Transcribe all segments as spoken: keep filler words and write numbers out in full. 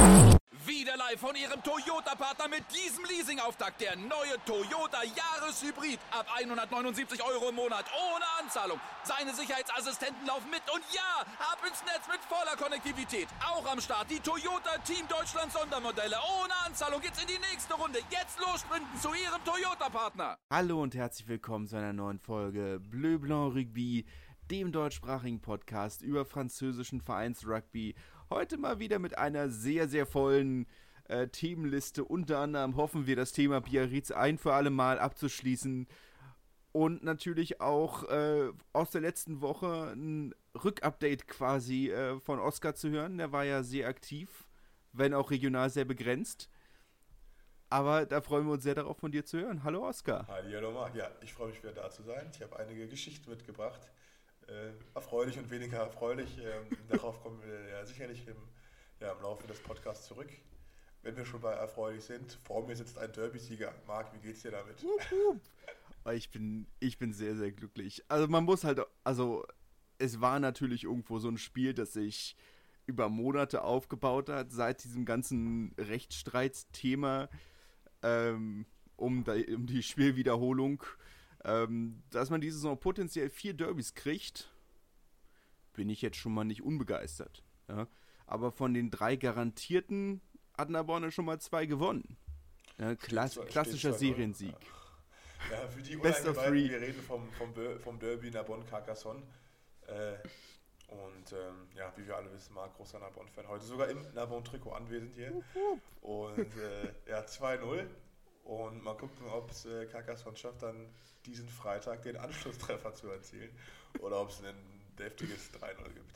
Wieder live von Ihrem Toyota-Partner mit diesem Leasing-Auftakt. Der neue Toyota Jahreshybrid. Ab hundertneunundsiebzig Euro im Monat. Ohne Anzahlung. Seine Sicherheitsassistenten laufen mit. Und ja, ab ins Netz mit voller Konnektivität. Auch am Start die Toyota Team Deutschland Sondermodelle. Ohne Anzahlung geht's in die nächste Runde. Jetzt los sprinten zu Ihrem Toyota-Partner. Hallo und herzlich willkommen zu einer neuen Folge Bleu Blanc Rugby, dem deutschsprachigen Podcast über französischen Vereinsrugby. Heute mal wieder mit einer sehr, sehr vollen äh, Themenliste. Unter anderem hoffen wir, das Thema Biarritz ein für alle Mal abzuschließen. Und natürlich auch äh, aus der letzten Woche ein Rückupdate quasi äh, von Oskar zu hören. Der war ja sehr aktiv, wenn auch regional sehr begrenzt. Aber da freuen wir uns sehr darauf, von dir zu hören. Hallo Oskar. Hallo Marc. Ja, ich freue mich wieder da zu sein. Ich habe einige Geschichten mitgebracht. Äh, erfreulich und weniger erfreulich. Ähm, darauf kommen wir ja sicherlich im, ja, im Laufe des Podcasts zurück. Wenn wir schon bei erfreulich sind, vor mir sitzt ein Derby-Sieger. Marc, wie geht's dir damit? Ich bin, ich bin sehr, sehr glücklich. Also man muss halt, also es war natürlich irgendwo so ein Spiel, das sich über Monate aufgebaut hat, seit diesem ganzen Rechtsstreitsthema ähm, um, die, um die Spielwiederholung. Ähm, dass man diese Saison potenziell vier Derbys kriegt, bin ich jetzt schon mal nicht unbegeistert. Ja? Aber von den drei garantierten hat Narbonne schon mal zwei gewonnen. Ja, klass- Steht klassischer steht Seriensieg. Ja, für die Best of Uneingeweihten, three. wir reden vom, vom, vom Derby Narbonne-Carcassonne. Äh, und ähm, ja, wie wir alle wissen, Marc, großer Narbonne-Fan, heute sogar im Narbonne-Trikot anwesend hier. Und äh, ja, zwei null. Und mal gucken, ob es äh, Carcassonne schafft, dann diesen Freitag den Anschlusstreffer zu erzielen. Oder ob es ein deftiges drei null gibt.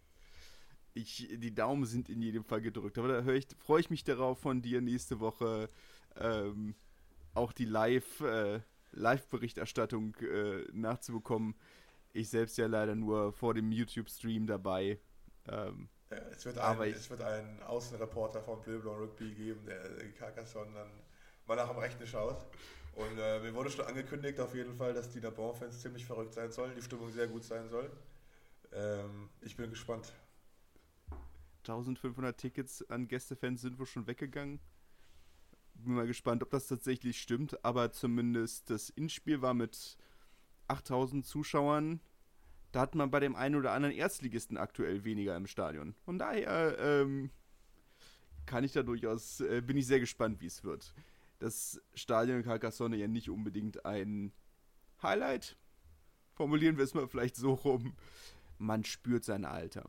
Ich, die Daumen sind in jedem Fall gedrückt. Aber da höre ich, freue ich mich darauf, von dir nächste Woche ähm, auch die Live, äh, Live-Berichterstattung äh, nachzubekommen. Ich selbst ja leider nur vor dem YouTube-Stream dabei. Ähm, Ja, es, wird aber ein, ich- es wird einen Außenreporter vom Bleu Blanc Rugby geben, der in Carcassonne dann mal nach dem Rechten schaut. Und äh, mir wurde schon angekündigt auf jeden Fall, dass die Narbonne-Fans ziemlich verrückt sein sollen, die Stimmung sehr gut sein soll. Ähm, ich bin gespannt. eintausendfünfhundert Tickets an Gästefans sind wohl schon weggegangen. Bin mal gespannt, ob das tatsächlich stimmt. Aber zumindest das Inspiel war mit achttausend Zuschauern. Da hat man bei dem einen oder anderen Erstligisten aktuell weniger im Stadion. Von daher ähm, kann ich da durchaus, äh, bin ich sehr gespannt, wie es wird. Das Stadion in Carcassonne ja nicht unbedingt ein Highlight. Formulieren wir es mal vielleicht so rum. Man spürt sein Alter.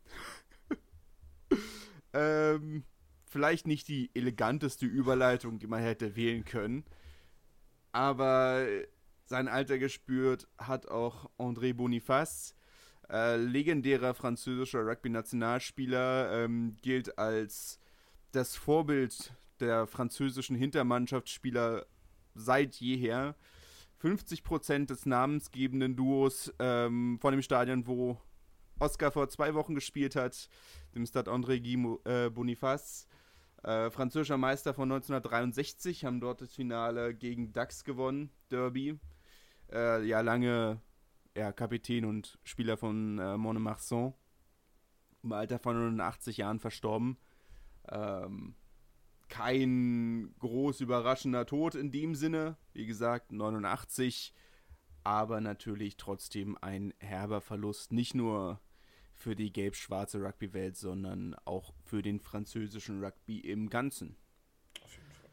ähm, vielleicht nicht die eleganteste Überleitung, die man hätte wählen können. Aber sein Alter gespürt hat auch André Boniface. Äh, legendärer französischer Rugby-Nationalspieler, ähm, gilt als das Vorbild der französischen Hintermannschaftsspieler seit jeher. fünfzig Prozent des namensgebenden Duos ähm, von dem Stadion, wo Oskar vor zwei Wochen gespielt hat, dem Stade André Guy äh, Boniface. Äh, französischer Meister von neunzehnhundertdreiundsechzig, haben dort das Finale gegen Dax gewonnen, Derby. Äh, ja, lange ja, Kapitän und Spieler von äh, Mont-de-Marsan. Im Alter von neunundachtzig Jahren verstorben. Ähm, kein groß überraschender Tod in dem Sinne. Wie gesagt, neunundachtzig. Aber natürlich trotzdem ein herber Verlust. Nicht nur für die gelb-schwarze Rugby-Welt, sondern auch für den französischen Rugby im Ganzen. Auf jeden Fall.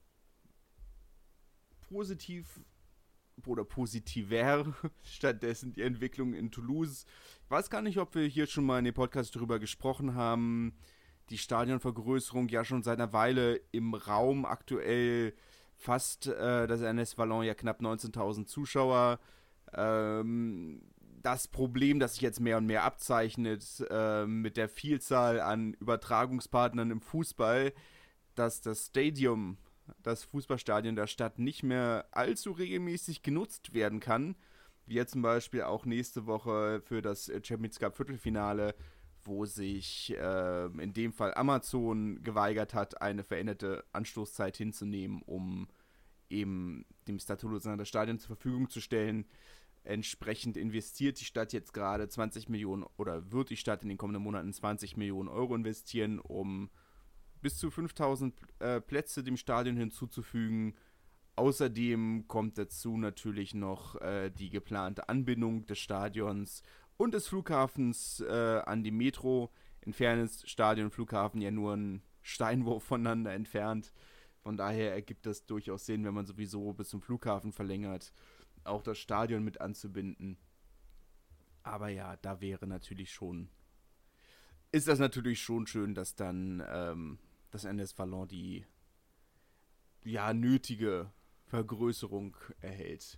Positiv oder positiver stattdessen die Entwicklung in Toulouse. Ich weiß gar nicht, ob wir hier schon mal in dem Podcast drüber gesprochen haben. Die Stadionvergrößerung ja schon seit einer Weile im Raum. Aktuell fast äh, das Ernest Vallon ja knapp neunzehntausend Zuschauer. Ähm, das Problem, das sich jetzt mehr und mehr abzeichnet äh, mit der Vielzahl an Übertragungspartnern im Fußball, dass das Stadium, das Fußballstadion der Stadt nicht mehr allzu regelmäßig genutzt werden kann, wie jetzt zum Beispiel auch nächste Woche für das Champions Cup Viertelfinale, wo sich äh, in dem Fall Amazon geweigert hat, eine veränderte Anstoßzeit hinzunehmen, um eben dem Stade Toulousain das Stadion zur Verfügung zu stellen. Entsprechend investiert die Stadt jetzt gerade zwanzig Millionen oder wird die Stadt in den kommenden Monaten zwanzig Millionen Euro investieren, um bis zu fünftausend äh, Plätze dem Stadion hinzuzufügen. Außerdem kommt dazu natürlich noch äh, die geplante Anbindung des Stadions und des Flughafens äh, an die Metro. In Fairness, Stadion und Flughafen ja nur einen Steinwurf voneinander entfernt. Von daher ergibt das durchaus Sinn, wenn man sowieso bis zum Flughafen verlängert, auch das Stadion mit anzubinden. Aber ja, da wäre natürlich schon, ist das natürlich schon schön, dass dann ähm, das N S Wallon die ja nötige Vergrößerung erhält.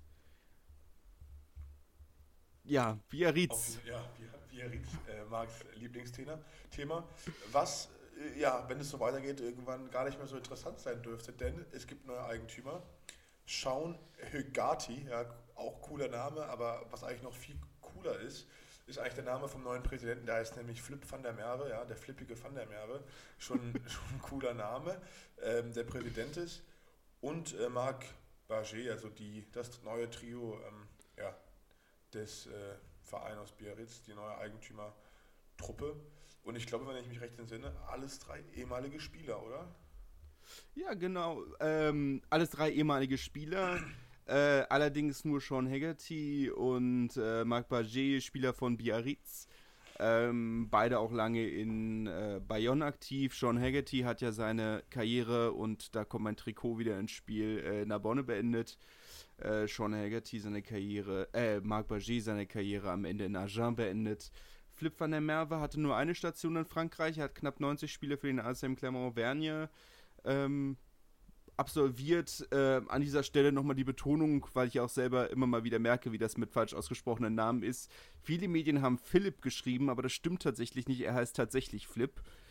Ja, Biarritz. Ja, Biarritz, äh, Marks Lieblingsthema. Thema, was, äh, ja, wenn es so weitergeht, irgendwann gar nicht mehr so interessant sein dürfte, denn es gibt neue Eigentümer. Shaun Hugati, ja, auch cooler Name, aber was eigentlich noch viel cooler ist, ist eigentlich der Name vom neuen Präsidenten, der heißt nämlich Flip van der Merwe, ja, der flippige Van der Merwe, schon, schon ein cooler Name, ähm, der Präsident ist. Und äh, Marc Barger, also die, das neue Trio ähm, ja, des äh, Vereins aus Biarritz, die neue Eigentümertruppe. Und ich glaube, wenn ich mich recht entsinne, alles drei ehemalige Spieler, oder? Ja, genau. Ähm, alles drei ehemalige Spieler. Äh, allerdings nur Sean Haggerty und äh, Marc Barger, Spieler von Biarritz. Ähm, beide auch lange in äh, Bayonne aktiv. Sean Haggerty hat ja seine Karriere, und da kommt mein Trikot wieder ins Spiel, äh, in Narbonne beendet. Äh, Sean Haggerty seine Karriere, äh, Marc Barger seine Karriere am Ende in Agen beendet. Flip van der Merwe hatte nur eine Station in Frankreich, er hat knapp neunzig Spiele für den A S M Clermont-Auvergne ähm, absolviert. Äh, an dieser Stelle nochmal die Betonung, weil ich auch selber immer mal wieder merke, wie das mit falsch ausgesprochenen Namen ist. Viele Medien haben Philipp geschrieben, aber das stimmt tatsächlich nicht. Er heißt tatsächlich Flip.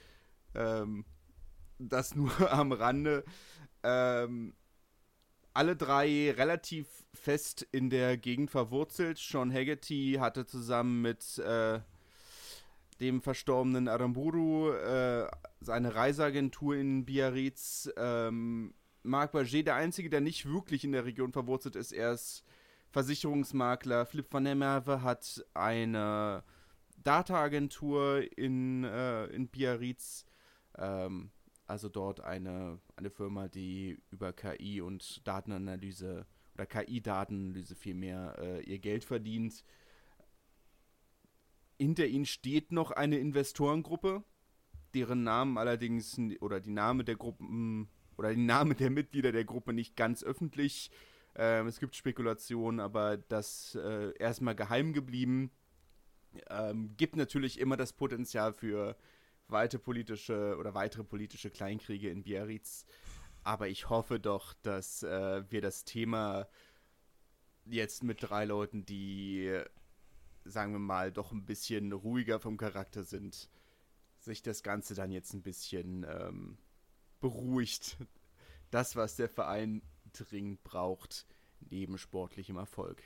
Ähm, das nur am Rande. Ähm, alle drei relativ fest in der Gegend verwurzelt. Sean Haggerty hatte zusammen mit äh, dem verstorbenen Aramburu äh, seine Reiseagentur in Biarritz. Ähm, Marc Barger, der Einzige, der nicht wirklich in der Region verwurzelt ist, er ist Versicherungsmakler. Flip van der Merwe hat eine Data-Agentur in, äh, in Biarritz, ähm, also dort eine, eine Firma, die über K I und Datenanalyse oder K I-Datenanalyse vielmehr äh, ihr Geld verdient. Hinter ihnen steht noch eine Investorengruppe, deren Namen allerdings, oder die Name der Gruppen, oder die Namen der Mitglieder der Gruppe nicht ganz öffentlich. Ähm, es gibt Spekulationen, aber das äh, erstmal geheim geblieben. Ähm, gibt natürlich immer das Potenzial für weitere politische oder weitere politische Kleinkriege in Biarritz. Aber ich hoffe doch, dass äh, wir das Thema jetzt mit drei Leuten, die, sagen wir mal, doch ein bisschen ruhiger vom Charakter sind, sich das Ganze dann jetzt ein bisschen ähm, beruhigt. Das, was der Verein dringend braucht, neben sportlichem Erfolg.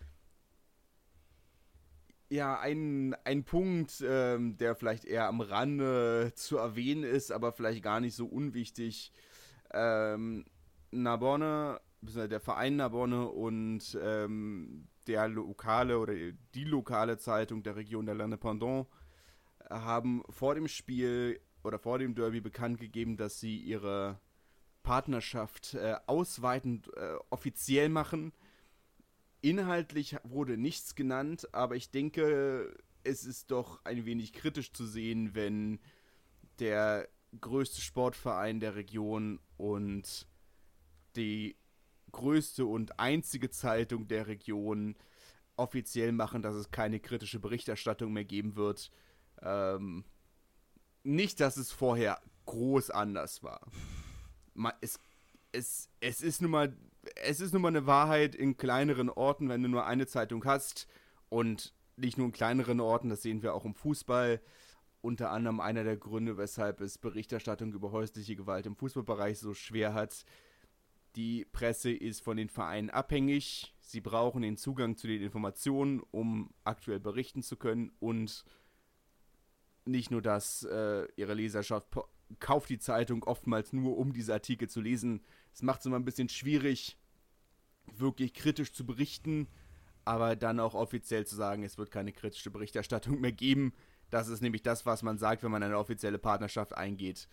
Ja, ein, ein Punkt, ähm, der vielleicht eher am Rande zu erwähnen ist, aber vielleicht gar nicht so unwichtig. Ähm, Narbonne, beziehungsweise der Verein Narbonne und ähm, der lokale oder die lokale Zeitung der Region der L'Indépendant haben vor dem Spiel oder vor dem Derby bekannt gegeben, dass sie ihre Partnerschaft äh, ausweitend äh, offiziell machen. Inhaltlich wurde nichts genannt, aber ich denke, es ist doch ein wenig kritisch zu sehen, wenn der größte Sportverein der Region und die größte und einzige Zeitung der Region offiziell machen, dass es keine kritische Berichterstattung mehr geben wird. Ähm, nicht, dass es vorher groß anders war. Es, es, es ist nun mal, es ist nun mal eine Wahrheit in kleineren Orten, wenn du nur eine Zeitung hast, und nicht nur in kleineren Orten, das sehen wir auch im Fußball. Unter anderem einer der Gründe, weshalb es Berichterstattung über häusliche Gewalt im Fußballbereich so schwer hat. Die Presse ist von den Vereinen abhängig. Sie brauchen den Zugang zu den Informationen, um aktuell berichten zu können. Und nicht nur das, äh, ihre Leserschaft po- kauft die Zeitung oftmals nur, um diese Artikel zu lesen. Es macht es immer ein bisschen schwierig, wirklich kritisch zu berichten, aber dann auch offiziell zu sagen, es wird keine kritische Berichterstattung mehr geben. Das ist nämlich das, was man sagt, wenn man eine offizielle Partnerschaft eingeht.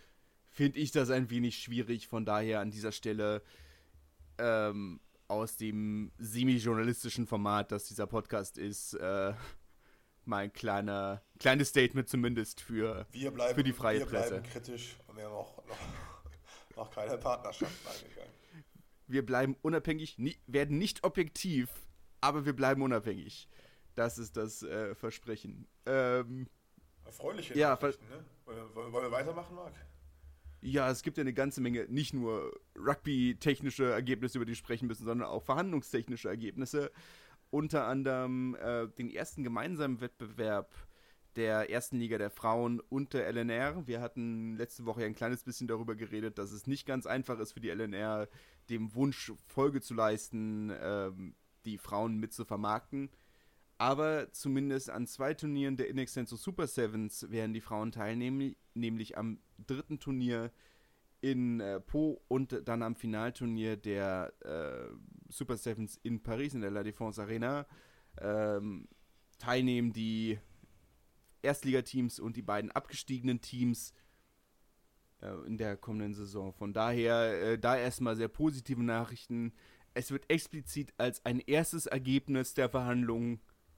finde ich das ein wenig schwierig. Von daher an dieser Stelle ähm, aus dem semi-journalistischen Format, das dieser Podcast ist, äh, mal ein kleiner, kleines Statement zumindest für, wir bleiben, für die freie wir Presse. Wir bleiben kritisch und wir haben auch noch, noch keine Partnerschaften eingegangen. Wir bleiben unabhängig, nie, werden nicht objektiv, aber wir bleiben unabhängig. Das ist das äh, Versprechen. Ähm, Erfreuliche ja, Nachrichten, ne? Wollen wir, wollen wir weitermachen, Marc? Ja, es gibt ja eine ganze Menge, nicht nur Rugby-technische Ergebnisse, über die wir sprechen müssen, sondern auch verhandlungstechnische Ergebnisse. Unter anderem äh, den ersten gemeinsamen Wettbewerb der ersten Liga der Frauen und der L N R. Wir hatten letzte Woche ja ein kleines bisschen darüber geredet, dass es nicht ganz einfach ist für die L N R, dem Wunsch Folge zu leisten, ähm, die Frauen mit zu vermarkten. Aber zumindest an zwei Turnieren der Inextenso Super Sevens werden die Frauen teilnehmen, nämlich am dritten Turnier in äh, Po und dann am Finalturnier der äh, Super Sevens in Paris in der La Défense Arena. Ähm, teilnehmen die Erstligateams und die beiden abgestiegenen Teams äh, in der kommenden Saison. Von daher, äh, da erstmal sehr positive Nachrichten. Es wird explizit als ein erstes Ergebnis der Verhandlungen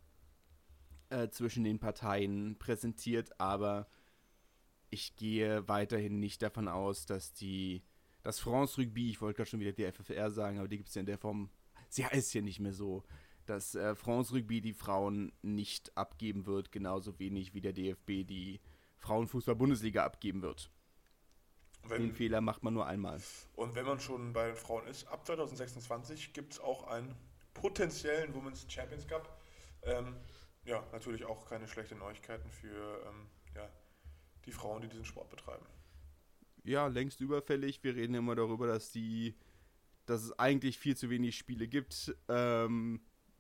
äh, zwischen den Parteien präsentiert, aber ich gehe weiterhin nicht davon aus, dass die, das France Rugby, ich wollte gerade schon wieder die F F R sagen, aber die gibt es ja in der Form, sie heißt ja nicht mehr so, dass äh, France Rugby die Frauen nicht abgeben wird, genauso wenig wie der D F B die Frauenfußball-Bundesliga abgeben wird. Wenn, Den Fehler macht man nur einmal. Und wenn man schon bei den Frauen ist, ab zwanzig sechsundzwanzig gibt es auch einen potenziellen Women's Champions Cup. Ähm, ja, natürlich auch keine schlechten Neuigkeiten für ähm, ja, die Frauen, die diesen Sport betreiben. Ja, längst überfällig. Wir reden immer darüber, dass die, dass es eigentlich viel zu wenig Spiele gibt. Ähm,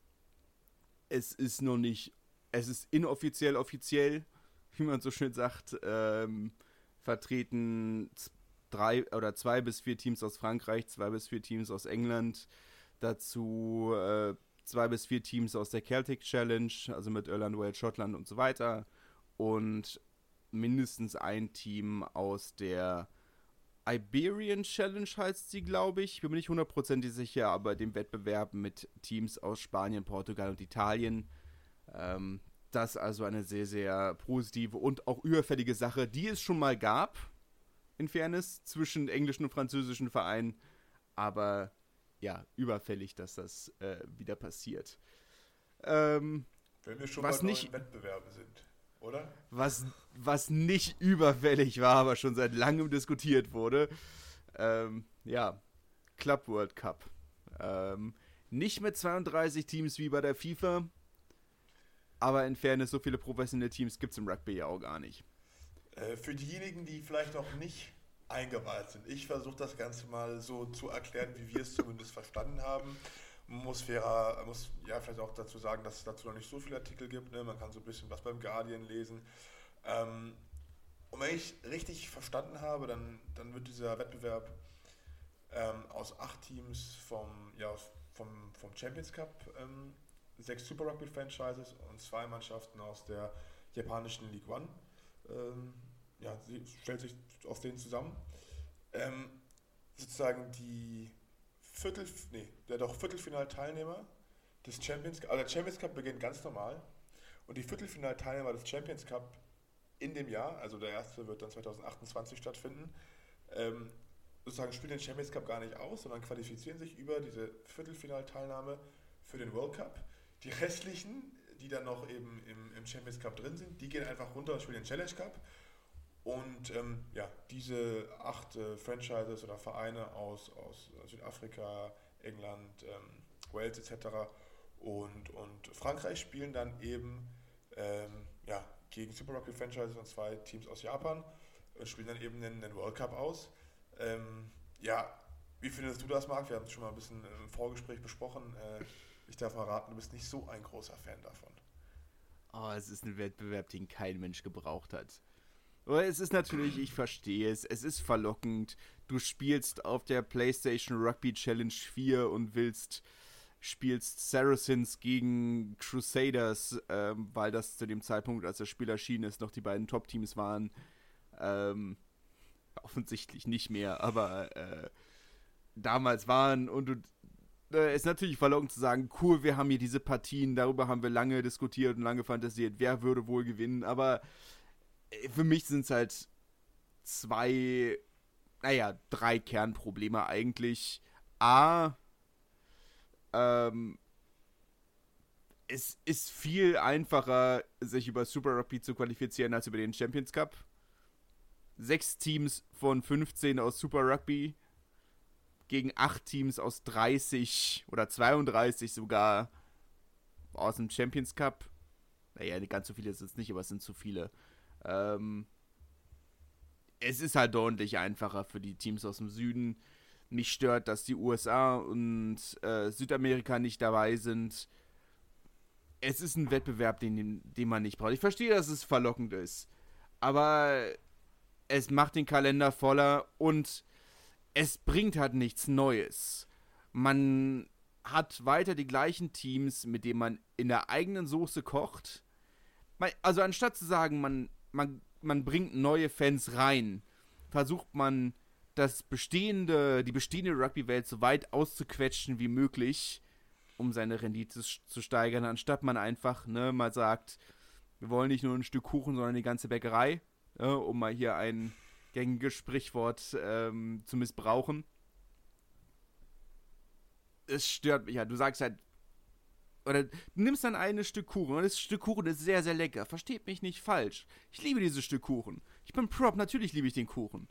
es ist noch nicht, es ist inoffiziell offiziell, wie man so schön sagt, ähm, vertreten drei oder zwei bis vier Teams aus Frankreich, zwei bis vier Teams aus England, dazu äh, zwei bis vier Teams aus der Celtic Challenge, also mit Irland, Wales, Schottland und so weiter, und mindestens ein Team aus der Iberian Challenge heißt sie, glaube ich. Ich bin mir nicht hundertprozentig sicher, aber dem Wettbewerb mit Teams aus Spanien, Portugal und Italien. Ähm, das also eine sehr, sehr positive und auch überfällige Sache, die es schon mal gab, in Fairness, zwischen englischen und französischen Vereinen. Aber ja, überfällig, dass das äh, wieder passiert. Ähm, Wenn wir schon was bei nicht, neuen Wettbewerben sind, oder? Was, was nicht überfällig war, aber schon seit langem diskutiert wurde. Ähm, ja, Club World Cup. Ähm, nicht mit zweiunddreißig Teams wie bei der FIFA, aber in Fairness, so viele professionelle Teams gibt es im Rugby ja auch gar nicht. Äh, für diejenigen, die vielleicht auch nicht eingeweiht sind, ich versuche das Ganze mal so zu erklären, wie wir es zumindest verstanden haben. Man muss fairer, muss ja vielleicht auch dazu sagen, dass es dazu noch nicht so viele Artikel gibt. Ne? Man kann so ein bisschen was beim Guardian lesen. Ähm, und wenn ich richtig verstanden habe, dann, dann wird dieser Wettbewerb ähm, aus acht Teams vom, ja, vom, vom Champions Cup, ähm, sechs Super Rugby Franchises und zwei Mannschaften aus der japanischen League One. Ähm, ja, sie stellt sich aus denen zusammen. Ähm, sozusagen die Viertel, nee, der doch Viertelfinalteilnehmer des Champions Cup, also der Champions Cup beginnt ganz normal und die Viertelfinalteilnehmer des Champions Cup in dem Jahr, also der erste wird dann zwanzig achtundzwanzig stattfinden, ähm, sozusagen spielen den Champions Cup gar nicht aus, sondern qualifizieren sich über diese Viertelfinalteilnahme für den World Cup. Die restlichen, die dann noch eben im, im Champions Cup drin sind, die gehen einfach runter und spielen den Challenge Cup. Und ähm, ja, diese acht äh, Franchises oder Vereine aus, aus Südafrika, England, ähm, Wales et cetera und, und Frankreich spielen dann eben ähm, ja, gegen Super Rugby Franchises und zwei Teams aus Japan, äh, spielen dann eben den, den World Cup aus. Ähm, ja, wie findest du das, Marc? Wir haben es schon mal ein bisschen im Vorgespräch besprochen. Äh, ich darf mal raten, du bist nicht so ein großer Fan davon. Oh, es ist ein Wettbewerb, den kein Mensch gebraucht hat. Aber es ist natürlich, ich verstehe es, es ist verlockend. Du spielst auf der PlayStation Rugby Challenge vier und willst, spielst Saracens gegen Crusaders, ähm, weil das zu dem Zeitpunkt, als das Spiel erschienen ist, noch die beiden Top-Teams waren. Ähm, auf offensichtlich nicht mehr, aber äh, damals waren und du äh, ist natürlich verlockend zu sagen, cool, wir haben hier diese Partien, darüber haben wir lange diskutiert und lange fantasiert, wer würde wohl gewinnen, aber äh, für mich sind es halt zwei, naja, drei Kernprobleme eigentlich. A, ähm, es ist viel einfacher, sich über Super Rugby zu qualifizieren, als über den Champions Cup. Sechs Teams von fünfzehn aus Super Rugby gegen acht Teams aus dreißig oder zweiunddreißig sogar aus dem Champions Cup. Naja, nicht ganz so viele sind es nicht, aber es sind zu viele. Ähm, es ist halt deutlich einfacher für die Teams aus dem Süden. Mich stört, dass die U S A und äh, Südamerika nicht dabei sind. Es ist ein Wettbewerb, den, den man nicht braucht. Ich verstehe, dass es verlockend ist, aber es macht den Kalender voller und es bringt halt nichts Neues. Man hat weiter die gleichen Teams, mit denen man in der eigenen Soße kocht. Also anstatt zu sagen, man, man, man bringt neue Fans rein, versucht man das bestehende, die bestehende Rugby-Welt so weit auszuquetschen wie möglich, um seine Rendite zu steigern, anstatt man einfach ne, mal sagt, wir wollen nicht nur ein Stück Kuchen, sondern die ganze Bäckerei, ja, um mal hier ein gängiges Sprichwort ähm, zu missbrauchen. Es stört mich ja. Du sagst halt, oder du nimmst dann ein Stück Kuchen und das Stück Kuchen ist sehr, sehr lecker. Versteht mich nicht falsch. Ich liebe dieses Stück Kuchen. Ich bin Prop, natürlich liebe ich den Kuchen.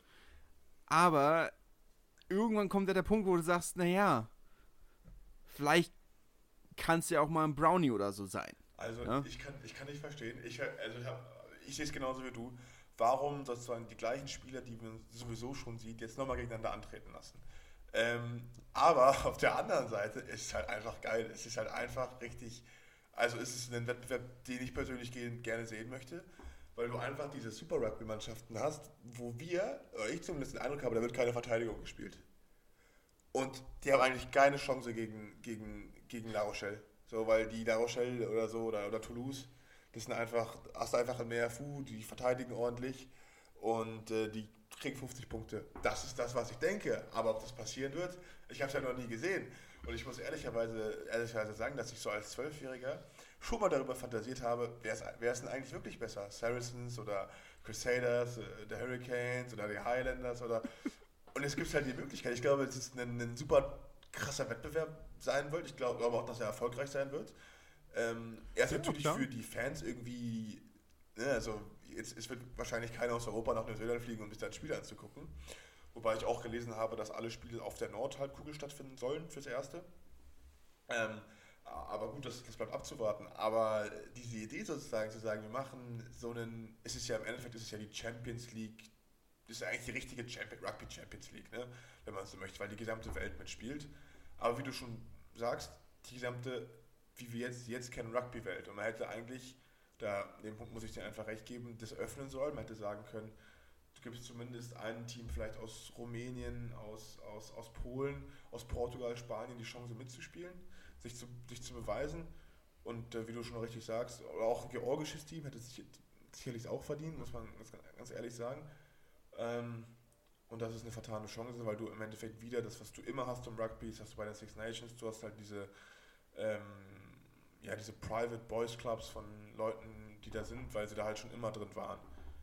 Aber irgendwann kommt ja der Punkt, wo du sagst, naja, vielleicht kann es ja auch mal ein Brownie oder so sein. Also ja? ich, kann, ich kann nicht verstehen, ich, also ich, hab, ich sehe es genauso wie du, warum sozusagen die gleichen Spieler, die man sowieso schon sieht, jetzt nochmal gegeneinander antreten lassen. Ähm, aber auf der anderen Seite ist es halt einfach geil, es ist halt einfach richtig, also es ist ein Wettbewerb, den ich persönlich gerne sehen möchte, weil du einfach diese Super-Rugby-Mannschaften hast, wo wir, oder ich zumindest den Eindruck habe, da wird keine Verteidigung gespielt. Und die haben eigentlich keine Chance gegen, gegen, gegen La Rochelle. So, weil die La Rochelle oder so, oder, oder Toulouse, das sind einfach, hast du einfach mehr Food, die verteidigen ordentlich und äh, die kriegen fünfzig Punkte. Das ist das, was ich denke. Aber ob das passieren wird, ich habe es ja noch nie gesehen. Und ich muss ehrlicherweise, ehrlicherweise sagen, dass ich so als Zwölfjähriger schon mal darüber fantasiert habe, wer ist, wer ist denn eigentlich wirklich besser? Saracens oder Crusaders, äh, die Hurricanes oder die Highlanders oder... Und es gibt halt die Möglichkeit, ich glaube, dass es ein, ein super krasser Wettbewerb sein wird. Ich glaube aber auch, dass er erfolgreich sein wird. Ähm, er ist ja, natürlich klar. Für die Fans irgendwie, ne, also jetzt, es wird wahrscheinlich keiner aus Europa nach Neuseeland fliegen, um sich da ein Spiel anzugucken. Wobei ich auch gelesen habe, dass alle Spiele auf der Nordhalbkugel stattfinden sollen fürs Erste. Ähm, aber gut, das, das bleibt abzuwarten. Aber diese Idee sozusagen, zu sagen, wir machen so einen, es ist ja im Endeffekt, ist es ja die Champions League, das ist eigentlich die richtige Champion, Rugby Champions League, ne? Wenn man es so möchte, weil die gesamte Welt mitspielt. Aber wie du schon sagst, die gesamte, wie wir jetzt, jetzt kennen, Rugby-Welt. Und man hätte eigentlich, da dem Punkt muss ich dir einfach recht geben, das öffnen sollen. Man hätte sagen können, du gibst zumindest ein Team vielleicht aus Rumänien, aus, aus, aus Polen, aus Portugal, Spanien die Chance mitzuspielen, sich zu, sich zu beweisen. Und äh, wie du schon richtig sagst, oder auch ein georgisches Team hätte sich sicherlich auch verdient, muss man ganz, ganz ehrlich sagen. Ähm, und das ist eine vertane Chance, weil du im Endeffekt wieder das, was du immer hast im Rugby, das hast du bei den Six Nations, du hast halt diese ähm, ja, diese Private Boys Clubs von Leuten, die da sind, weil sie da halt schon immer drin waren.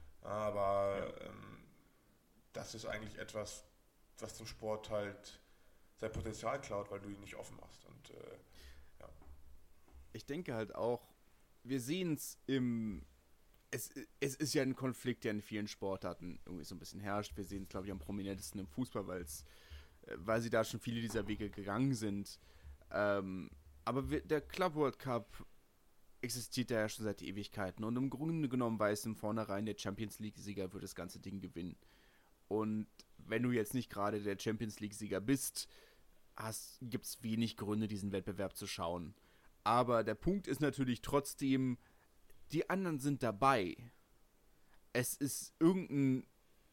Aber ja. ähm, das ist eigentlich etwas, was dem Sport halt sein Potenzial klaut, weil du ihn nicht offen machst. Und äh, ja. Ich denke halt auch, wir sehen es im Es, es ist ja ein Konflikt, der in vielen Sportarten irgendwie so ein bisschen herrscht. Wir sehen es, glaube ich, am prominentesten im Fußball, weil's, weil sie da schon viele dieser Wege gegangen sind. Ähm, aber wir, der Club World Cup existiert ja schon seit Ewigkeiten. Und im Grunde genommen weiß im Vornherein, der Champions League-Sieger wird das ganze Ding gewinnen. Und wenn du jetzt nicht gerade der Champions League-Sieger bist, gibt es wenig Gründe, diesen Wettbewerb zu schauen. Aber der Punkt ist natürlich trotzdem, die anderen sind dabei. Es ist irgendein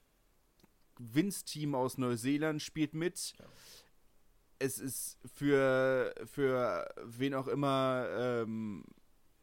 Winz-Team aus Neuseeland spielt mit. Ja. Es ist für, für wen auch immer, ähm,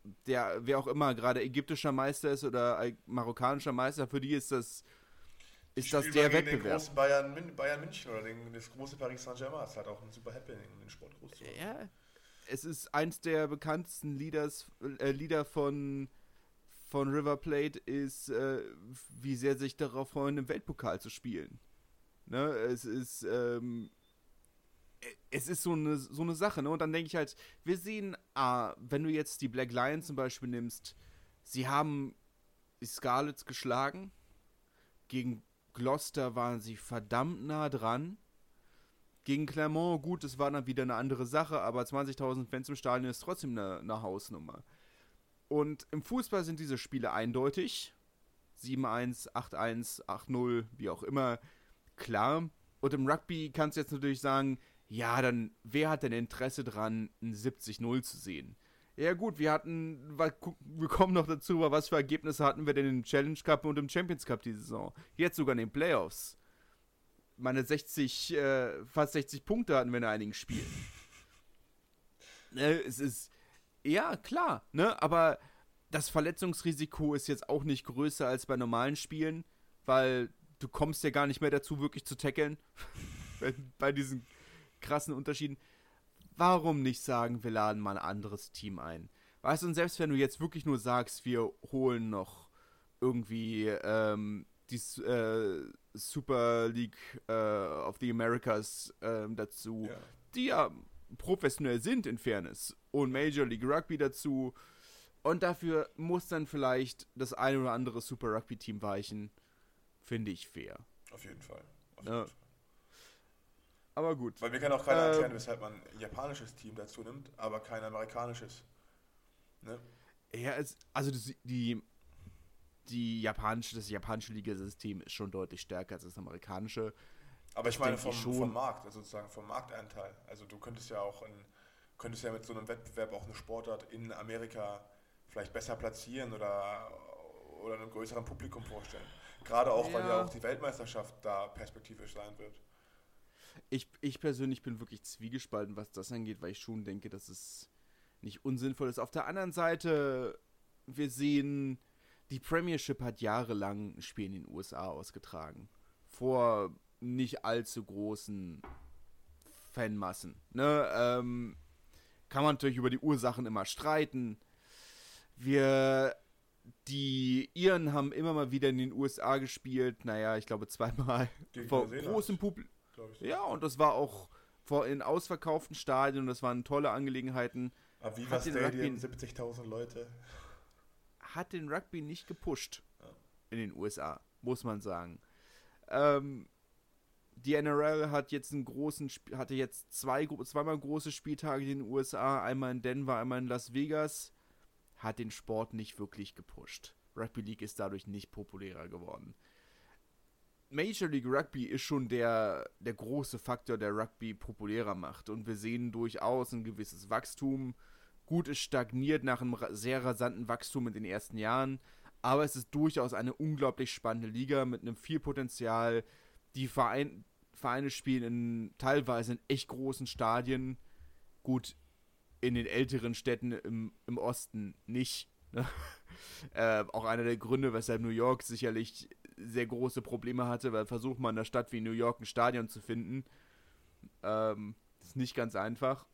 der, wer auch immer gerade ägyptischer Meister ist oder marokkanischer Meister, für die ist das ist das der gegen Wettbewerb. Den großen Bayern, Bayern München oder den, das große Paris Saint-Germain. Das ist halt auch ein super Happening, um den Sport groß zu machen. Ja, es ist eins der bekanntesten Lieders, äh, Lieder von, von River Plate, ist, äh, wie sehr sich darauf freuen, im Weltpokal zu spielen. Ne? Es ist, ähm, es ist so eine, so eine Sache, ne? Und dann denke ich halt, wir sehen, ah, wenn du jetzt die Black Lions zum Beispiel nimmst, sie haben die Scarlets geschlagen, gegen Gloucester waren sie verdammt nah dran. Gegen Clermont, gut, das war dann wieder eine andere Sache, aber zwanzigtausend Fans im Stadion ist trotzdem eine, eine Hausnummer. Und im Fußball sind diese Spiele eindeutig. sieben eins, acht eins, acht null, wie auch immer, klar. Und im Rugby kannst du jetzt natürlich sagen, ja, dann, wer hat denn Interesse dran, ein siebzig null zu sehen? Ja gut, wir hatten, wir kommen noch dazu, aber was für Ergebnisse hatten wir denn im Challenge Cup und im Champions Cup diese Saison? Jetzt sogar in den Playoffs. Meine sechzig, äh, fast sechzig Punkte hatten wir in einigen Spielen. Ne, es ist, ja, klar, ne, aber das Verletzungsrisiko ist jetzt auch nicht größer als bei normalen Spielen, weil du kommst ja gar nicht mehr dazu, wirklich zu tackeln. Bei diesen krassen Unterschieden. Warum nicht sagen, wir laden mal ein anderes Team ein? Weißt du, und selbst wenn du jetzt wirklich nur sagst, wir holen noch irgendwie ähm, die äh, Super League äh, of the Americas äh, dazu, ja. die ja professionell sind in Fairness, und Major League Rugby dazu, und dafür muss dann vielleicht das ein oder andere Super Rugby Team weichen, finde ich fair. Auf jeden Fall. Auf ja. jeden Fall. Aber gut. Weil mir kann auch keiner ähm, erklären, weshalb man ein japanisches Team dazu nimmt, aber kein amerikanisches. Ne? Ja, es, also das, die, die japanische, das japanische Ligasystem ist schon deutlich stärker als das amerikanische. Aber ich meine vom, ich schon. vom Markt, also sozusagen vom Marktanteil. Also du könntest ja auch in, könntest ja mit so einem Wettbewerb auch eine Sportart in Amerika vielleicht besser platzieren oder, oder einem größeren Publikum vorstellen. Gerade auch, ja. weil ja auch die Weltmeisterschaft da perspektivisch sein wird. Ich, ich persönlich bin wirklich zwiegespalten, was das angeht, weil ich schon denke, dass es nicht unsinnvoll ist. Auf der anderen Seite, wir sehen, die Premiership hat jahrelang ein Spiel in den U S A ausgetragen. Vor nicht allzu großen Fanmassen. Ne? Ähm, kann man natürlich über die Ursachen immer streiten. Wir, die Iren haben immer mal wieder in den U S A gespielt. Naja, ich glaube zweimal vor großem Publikum. Ja, und das war auch vor in ausverkauften Stadien, und das waren tolle Angelegenheiten. Aviva Stadium, siebzigtausend Leute. Hat den Rugby nicht gepusht ja. in den U S A, muss man sagen. Ähm, die N R L hat jetzt einen großen, hatte jetzt zwei, zweimal große Spieltage in den U S A, einmal in Denver, einmal in Las Vegas, hat den Sport nicht wirklich gepusht. Rugby League ist dadurch nicht populärer geworden. Major League Rugby ist schon der, der große Faktor, der Rugby populärer macht. Und wir sehen durchaus ein gewisses Wachstum. Gut, es stagniert nach einem sehr rasanten Wachstum in den ersten Jahren. Aber es ist durchaus eine unglaublich spannende Liga mit einem viel Potenzial. Die Verein, Vereine spielen in teilweise in echt großen Stadien. Gut, in den älteren Städten im, im Osten nicht. Ne? äh, auch einer der Gründe, weshalb New York sicherlich sehr große Probleme hatte, weil versucht man in einer Stadt wie New York ein Stadion zu finden. Ähm, ist nicht ganz einfach.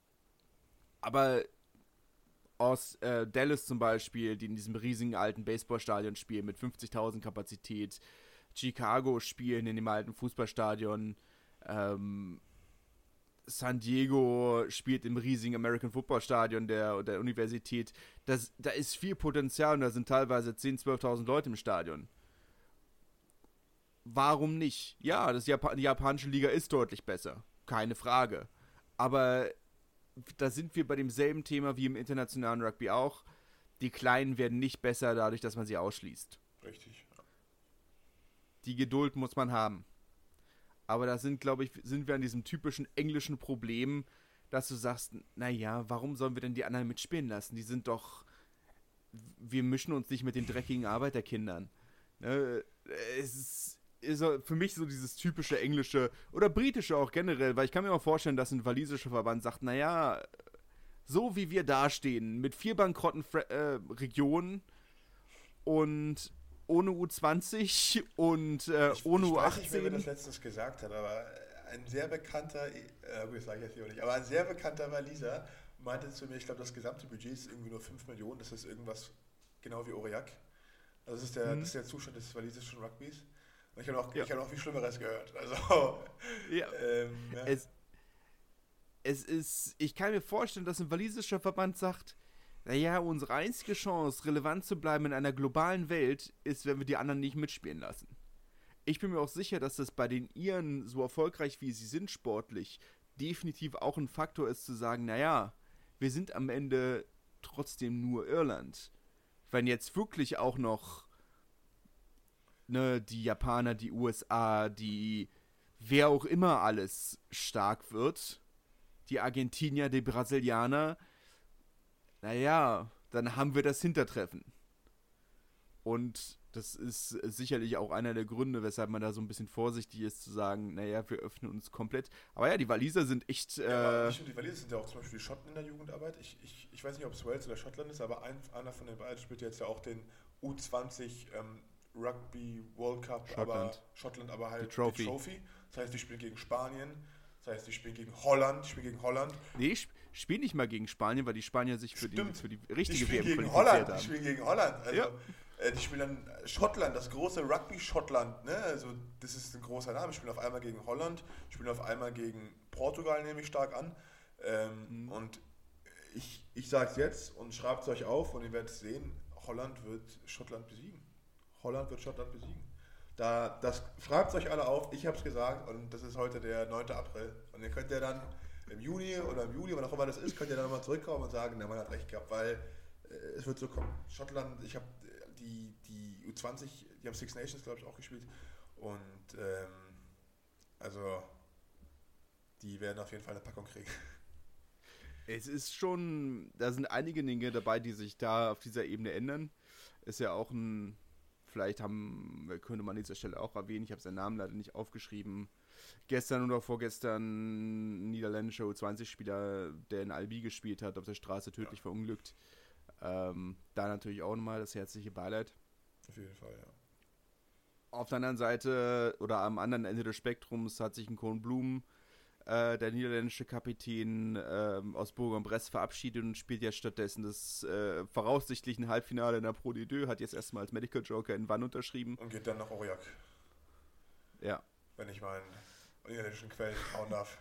Aber aus äh, Dallas zum Beispiel, die in diesem riesigen alten Baseballstadion spielen mit fünfzigtausend Kapazität, Chicago spielen in dem alten Fußballstadion, ähm, San Diego spielt im riesigen American Football Stadion der, der Universität. Das, da ist viel Potenzial und da sind teilweise zehntausend, zwölftausend Leute im Stadion. Warum nicht? Ja, das Jap- die japanische Liga ist deutlich besser. Keine Frage. Aber da sind wir bei demselben Thema wie im internationalen Rugby auch. Die Kleinen werden nicht besser dadurch, dass man sie ausschließt. Richtig. Ja. Die Geduld muss man haben. Aber da sind, glaube ich, sind wir an diesem typischen englischen Problem, dass du sagst, naja, warum sollen wir denn die anderen mitspielen lassen? Die sind doch, wir mischen uns nicht mit den dreckigen Arbeiterkindern. Ne? Es ist ist für mich so dieses typische englische oder britische auch generell, weil ich kann mir auch vorstellen, dass ein walisischer Verband sagt, naja, so wie wir dastehen, mit vier bankrotten Fre- äh, Regionen und ohne U zwanzig und äh, ich, ohne ich U achtzehn. Ich weiß nicht, wer mir das letztens gesagt hat, aber ein sehr bekannter, äh, gut, das sage ich jetzt hier auch nicht, aber ein sehr bekannter Waliser meinte zu mir, ich glaube, das gesamte Budget ist irgendwie nur fünf Millionen, das ist irgendwas genau wie Aurillac. Also das ist der, Mhm. das ist der Zustand des walisischen Rugbys. Und ich habe auch, Ja. ich hab auch viel Schlimmeres gehört. Also, Ja. ähm, ja. Es, es ist, ich kann mir vorstellen, dass ein walisischer Verband sagt, naja, unsere einzige Chance, relevant zu bleiben in einer globalen Welt, ist, wenn wir die anderen nicht mitspielen lassen. Ich bin mir auch sicher, dass das bei den Iren, so erfolgreich wie sie sind sportlich, definitiv auch ein Faktor ist, zu sagen, naja, wir sind am Ende trotzdem nur Irland. Wenn jetzt wirklich auch noch ne, die Japaner, die U S A, die wer auch immer alles stark wird, die Argentinier, die Brasilianer, naja, dann haben wir das Hintertreffen. Und das ist sicherlich auch einer der Gründe, weshalb man da so ein bisschen vorsichtig ist, zu sagen, naja, wir öffnen uns komplett. Aber ja, die Waliser sind echt... Äh, ja, nicht nur die Waliser, sind ja auch zum Beispiel die Schotten in der Jugendarbeit. Ich, ich, ich weiß nicht, ob es Wales oder Schottland ist, aber ein, einer von den beiden spielt jetzt ja auch den U zwanzig ähm, Rugby World Cup, Schottland. aber Schottland, aber halt Die Trophy. die Trophy. Das heißt, die spielen gegen Spanien, das heißt, die spielen gegen Holland, die spielen gegen Holland. nee, ich spiele nicht mal gegen Spanien, weil die Spanier sich für die, Stimmt. für die Die richtige W spielen M gegen qualifiziert Holland, die haben. spielen gegen Holland. Also, Ja. äh, die spielen dann Schottland, das große Rugby-Schottland. Ne? Also, das ist ein großer Name. Die spielen auf einmal gegen Holland, die spielen auf einmal gegen Portugal, nehme ich stark an. Ähm, Mhm. Und ich, ich sage es jetzt und schreibt es euch auf und ihr werdet es sehen, Holland wird Schottland besiegen. Holland wird Schottland besiegen. Da, das schreibt es euch alle auf, ich habe es gesagt und das ist heute der neunte April. Und ihr könnt ja dann im Juni oder im Juli, wann auch immer das ist, könnt ihr dann mal zurückkommen und sagen, der Mann hat recht gehabt, weil äh, es wird so kommen. Schottland, ich habe die, die U zwanzig, die haben Six Nations, glaube ich, auch gespielt und ähm, also die werden auf jeden Fall eine Packung kriegen. Es ist schon, da sind einige Dinge dabei, die sich da auf dieser Ebene ändern. Ist ja auch ein, vielleicht haben, könnte man an dieser Stelle auch erwähnen, ich habe seinen Namen leider nicht aufgeschrieben, gestern oder vorgestern ein niederländischer U zwanzig-Spieler, der in Albi gespielt hat, auf der Straße tödlich ja. verunglückt. Ähm, da natürlich auch nochmal das herzliche Beileid. Auf jeden Fall, ja. Auf der anderen Seite oder am anderen Ende des Spektrums hat sich ein Koen Bloem, äh, der niederländische Kapitän äh, aus Bourg-en-Bresse, verabschiedet und spielt jetzt stattdessen das äh, voraussichtliche Halbfinale in der Pro D zwei, hat jetzt erstmal als Medical Joker in Wann unterschrieben. Und geht dann nach Aurillac. Ja. Wenn ich meinen niederländischen Quellen trauen darf.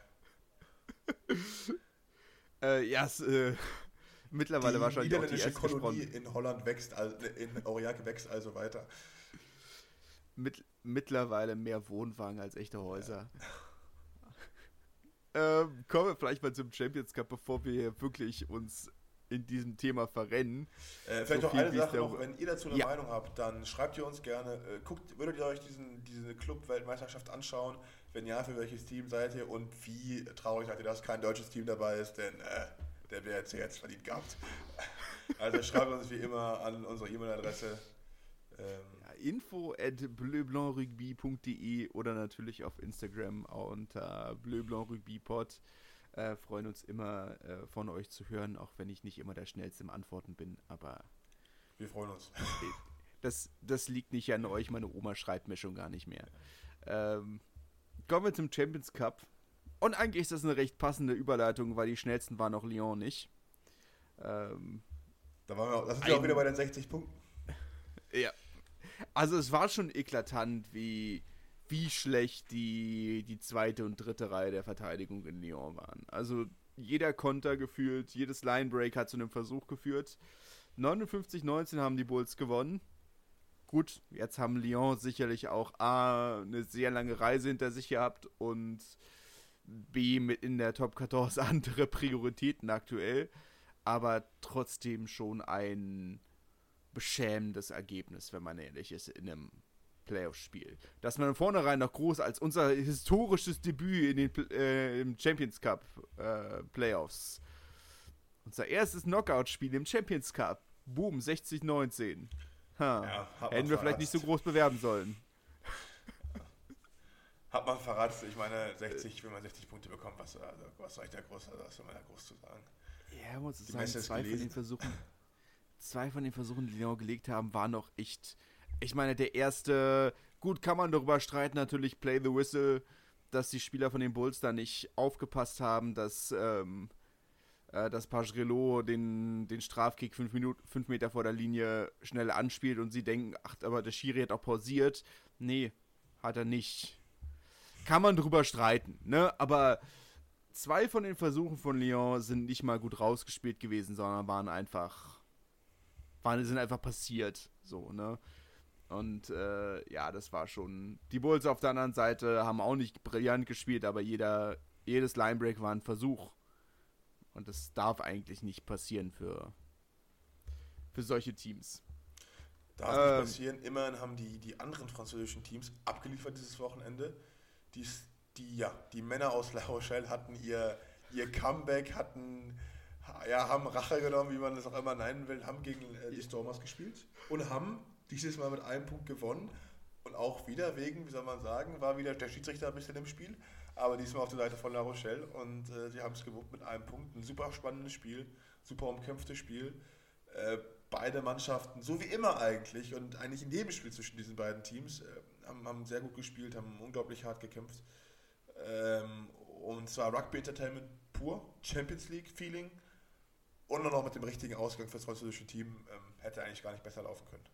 äh, ja, es, äh, mittlerweile die wahrscheinlich auch die niederländische Kolonie Front. in Holland wächst, also in Aurillac wächst also weiter. Mit, mittlerweile mehr Wohnwagen als echte Häuser. Ja. ähm, kommen wir vielleicht mal zum Champions Cup, bevor wir hier wirklich uns in diesem Thema verrennen. Äh, vielleicht so noch eine viel, Sache noch, wenn ihr dazu eine ja. Meinung habt, dann schreibt ihr uns gerne, äh, guckt, würdet ihr euch diesen, diese Club-Weltmeisterschaft anschauen? Wenn ja, für welches Team seid ihr und wie traurig seid ihr, dass kein deutsches Team dabei ist, denn äh, der W R C jetzt verdient gehabt. Also schreibt uns wie immer an unsere E-Mail-Adresse. Ähm, ja, info at bleublanc-rugby punkt de oder natürlich auf Instagram unter bleublanc-rugby-pod. Äh, freuen uns immer äh, von euch zu hören, auch wenn ich nicht immer der Schnellste im Antworten bin, aber wir freuen uns. Das, das liegt nicht an euch, meine Oma schreibt mir schon gar nicht mehr. Ähm, kommen wir zum Champions Cup. Und eigentlich ist das eine recht passende Überleitung, weil die schnellsten waren auch Lyon nicht. Ähm, da waren wir auch, das sind wir auch wieder bei den sechzig Punkten. Ja. Also es war schon eklatant, wie, wie schlecht die, die zweite und dritte Reihe der Verteidigung in Lyon waren. Also jeder Konter gefühlt, jedes Linebreak hat zu einem Versuch geführt. neunundfünfzig neunzehn haben die Bulls gewonnen. Gut, jetzt haben Lyon sicherlich auch A, eine sehr lange Reise hinter sich gehabt und B, mit in der Top vierzehn andere Prioritäten aktuell, aber trotzdem schon ein beschämendes Ergebnis, wenn man ehrlich ist, in einem Playoff-Spiel. Dass man von vornherein noch groß als unser historisches Debüt in den äh, im Champions Cup äh, Playoffs, unser erstes Knockout-Spiel im Champions Cup, boom, sechzig neunzehn. Ha. Ja, Hätten wir vielleicht nicht so groß bewerben sollen. Hat man verratzt. Ich meine, sechzig, wenn man sechzig Punkte bekommt, was, also, was soll ich da groß, also, was soll man da groß zu sagen? Ja, muss ich Die sagen, Messe ist zwei von, den gelesen. Versuchen, zwei von den Versuchen, die Lyon gelegt haben, waren noch echt ich meine, der erste, gut, kann man darüber streiten, natürlich Play the Whistle, dass die Spieler von den Bulls da nicht aufgepasst haben, dass, ähm, äh, dass Pagerelot den, den Strafkick fünf, Minuten, fünf Meter vor der Linie schnell anspielt und sie denken, ach, aber der Schiri hat auch pausiert. Nee, hat er nicht. Kann man drüber streiten, ne? Aber zwei von den Versuchen von Lyon sind nicht mal gut rausgespielt gewesen, sondern waren einfach, waren, sind einfach passiert, so, ne? Und äh, ja, das war schon. Die Bulls auf der anderen Seite haben auch nicht brillant gespielt, aber jeder, jedes Linebreak war ein Versuch. Und das darf eigentlich nicht passieren für, für solche Teams. Darf ähm, nicht passieren. Immerhin haben die, die anderen französischen Teams abgeliefert dieses Wochenende. Die, die, ja, die Männer aus La Rochelle hatten ihr, ihr Comeback, hatten, ja, haben Rache genommen, wie man das auch immer nennen will, haben gegen äh, die Stormers gespielt und haben dieses Mal mit einem Punkt gewonnen. Und auch wieder wegen, wie soll man sagen, war wieder der Schiedsrichter ein bisschen im Spiel. Aber diesmal auf der Seite von La Rochelle. Und äh, sie haben es gewuppt mit einem Punkt. Ein super spannendes Spiel, super umkämpftes Spiel. Äh, beide Mannschaften, so wie immer eigentlich, und eigentlich in jedem Spiel zwischen diesen beiden Teams, äh, haben, haben sehr gut gespielt, haben unglaublich hart gekämpft. Ähm, und zwar Rugby Entertainment pur, Champions League Feeling. Und noch mit dem richtigen Ausgang für das französische Team ähm, hätte eigentlich gar nicht besser laufen können.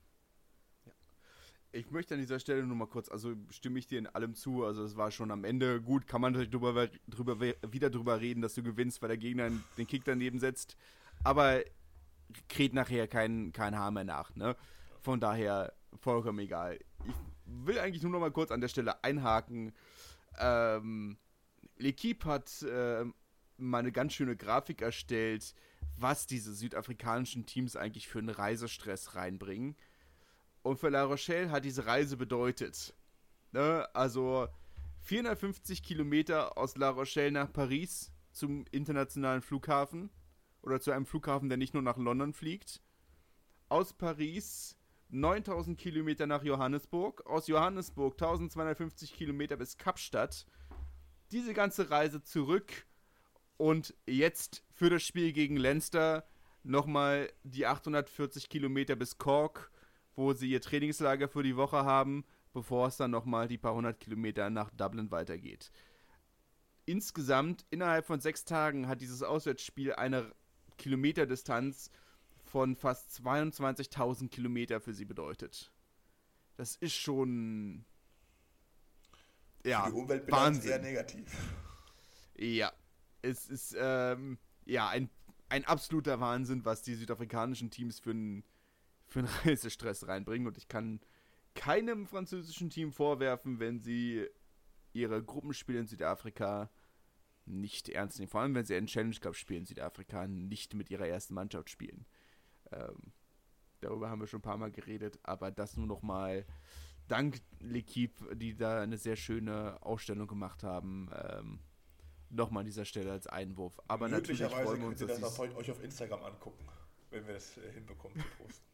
Ich möchte an dieser Stelle nur mal kurz, also stimme ich dir in allem zu, also es war schon am Ende gut, kann man natürlich drüber, drüber, wieder drüber reden, dass du gewinnst, weil der Gegner den Kick daneben setzt, aber kräht nachher kein, kein Haar mehr nach, ne? Von daher vollkommen egal. Ich will eigentlich nur noch mal kurz an der Stelle einhaken. Ähm, L'Équipe hat äh, mal eine ganz schöne Grafik erstellt, was diese südafrikanischen Teams eigentlich für einen Reisestress reinbringen. Und für La Rochelle hat diese Reise bedeutet, ne, also vierhundertfünfzig Kilometer aus La Rochelle nach Paris zum internationalen Flughafen oder zu einem Flughafen, der nicht nur nach London fliegt. Aus Paris neuntausend Kilometer nach Johannesburg, aus Johannesburg eintausendzweihundertfünfzig Kilometer bis Kapstadt. Diese ganze Reise zurück und jetzt für das Spiel gegen Leinster nochmal die achthundertvierzig Kilometer bis Cork, wo sie ihr Trainingslager für die Woche haben, bevor es dann nochmal die paar hundert Kilometer nach Dublin weitergeht. Insgesamt, innerhalb von sechs Tagen, hat dieses Auswärtsspiel eine Kilometerdistanz von fast zweiundzwanzigtausend Kilometer für sie bedeutet. Das ist schon, ja, für die Umweltbilanz Wahnsinn. Eher negativ. Ja, es ist ähm, ja ein, ein absoluter Wahnsinn, was die südafrikanischen Teams für einen für einen Reisestress reinbringen, und ich kann keinem französischen Team vorwerfen, wenn sie ihre Gruppenspiele in Südafrika nicht ernst nehmen. Vor allem, wenn sie einen Challenge Cup Spiel in Südafrika nicht mit ihrer ersten Mannschaft spielen. Ähm, darüber haben wir schon ein paar Mal geredet, aber das nur noch mal dank L'Équipe, die da eine sehr schöne Ausstellung gemacht haben, ähm, nochmal an dieser Stelle als Einwurf. Aber natürlich freuen wir uns, könnt ihr das dass auf, euch auf Instagram angucken, wenn wir das äh, hinbekommen zu posten.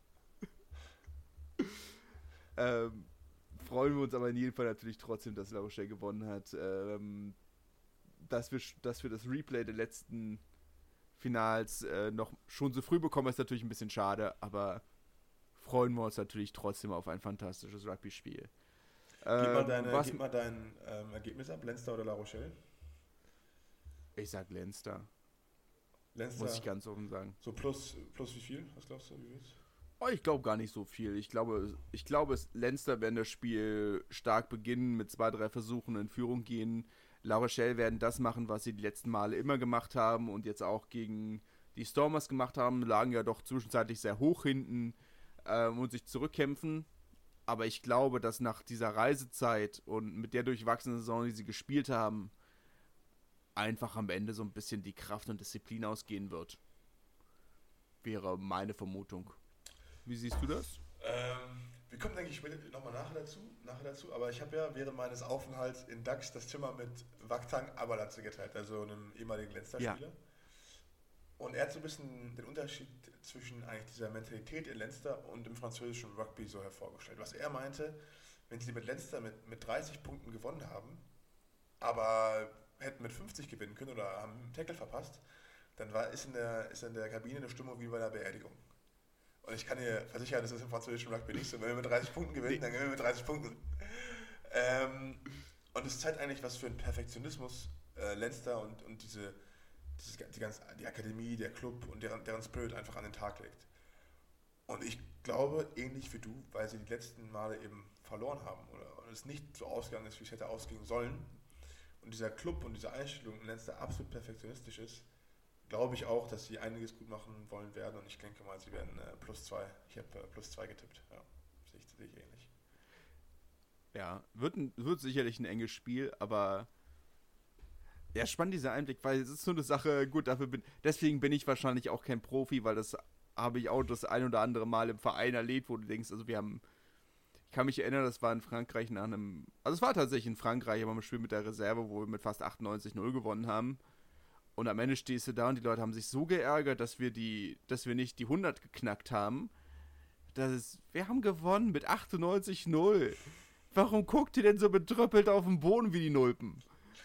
Ähm, freuen wir uns aber in jedem Fall natürlich trotzdem, dass La Rochelle gewonnen hat. Ähm, dass, wir, dass wir das Replay der letzten Finals äh, noch schon so früh bekommen, ist natürlich ein bisschen schade, aber freuen wir uns natürlich trotzdem auf ein fantastisches Rugby-Spiel. Ähm, gib mal dein, was, gib mal dein ähm, Ergebnis ab, Leinster oder La Rochelle? Ich sag Leinster. Leinster. Muss ich ganz offen sagen. So plus, plus wie viel? Was glaubst du, wie willst? Oh, ich glaube gar nicht so viel. Ich glaube, ich glaube, es Leinster werden das Spiel stark beginnen, mit zwei, drei Versuchen in Führung gehen. La Rochelle werden das machen, was sie die letzten Male immer gemacht haben und jetzt auch gegen die Stormers gemacht haben. Lagen ja doch zwischenzeitlich sehr hoch hinten ähm, und sich zurückkämpfen. Aber ich glaube, dass nach dieser Reisezeit und mit der durchwachsenen Saison, die sie gespielt haben, einfach am Ende so ein bisschen die Kraft und Disziplin ausgehen wird. Wäre meine Vermutung. Wie siehst du das? Ähm, wir kommen, denke ich, nochmal nachher dazu, nachher dazu, aber ich habe ja während meines Aufenthalts in Dax das Zimmer mit Waktang Abalatze geteilt, also einem ehemaligen Leinster-Spieler. Ja. Und er hat so ein bisschen den Unterschied zwischen eigentlich dieser Mentalität in Leinster und im französischen Rugby so hervorgestellt. Was er meinte, wenn sie mit Leinster mit, mit dreißig Punkten gewonnen haben, aber hätten mit fünfzig gewinnen können oder haben einen Tackle verpasst, dann war, ist, in der, ist in der Kabine eine Stimmung wie bei einer Beerdigung. Und ich kann dir versichern, das ist im französischen Rugby nicht so. Wenn wir mit dreißig Punkten gewinnen, dann gewinnen wir mit dreißig Punkten. Ähm, und es zeigt eigentlich, was für ein Perfektionismus äh, Leinster und, und diese, diese die, ganze, die Akademie, der Club und deren, deren Spirit einfach an den Tag legt. Und ich glaube, ähnlich wie du, weil sie die letzten Male eben verloren haben oder, oder es nicht so ausgegangen ist, wie es hätte ausgehen sollen, und dieser Club und diese Einstellung in Leinster absolut perfektionistisch ist, glaube ich auch, dass sie einiges gut machen wollen werden, und ich denke mal, sie werden äh, plus zwei. Ich habe äh, plus zwei getippt. Ja, sehe ich, sehe ich ähnlich. Ja, wird, ein, wird sicherlich ein enges Spiel, aber ja, spannend dieser Einblick, weil es ist so eine Sache, gut, dafür bin, deswegen bin ich wahrscheinlich auch kein Profi, weil das habe ich auch das ein oder andere Mal im Verein erlebt, wo du denkst, also wir haben, ich kann mich erinnern, das war in Frankreich nach einem, also es war tatsächlich in Frankreich, aber ein Spiel mit der Reserve, wo wir mit fast achtundneunzig null gewonnen haben. Und am Ende stehst du da und die Leute haben sich so geärgert, dass wir die, dass wir nicht die hundert geknackt haben. Das ist, wir haben gewonnen mit achtundneunzig null. Warum guckt ihr denn so betröppelt auf den Boden wie die Nulpen?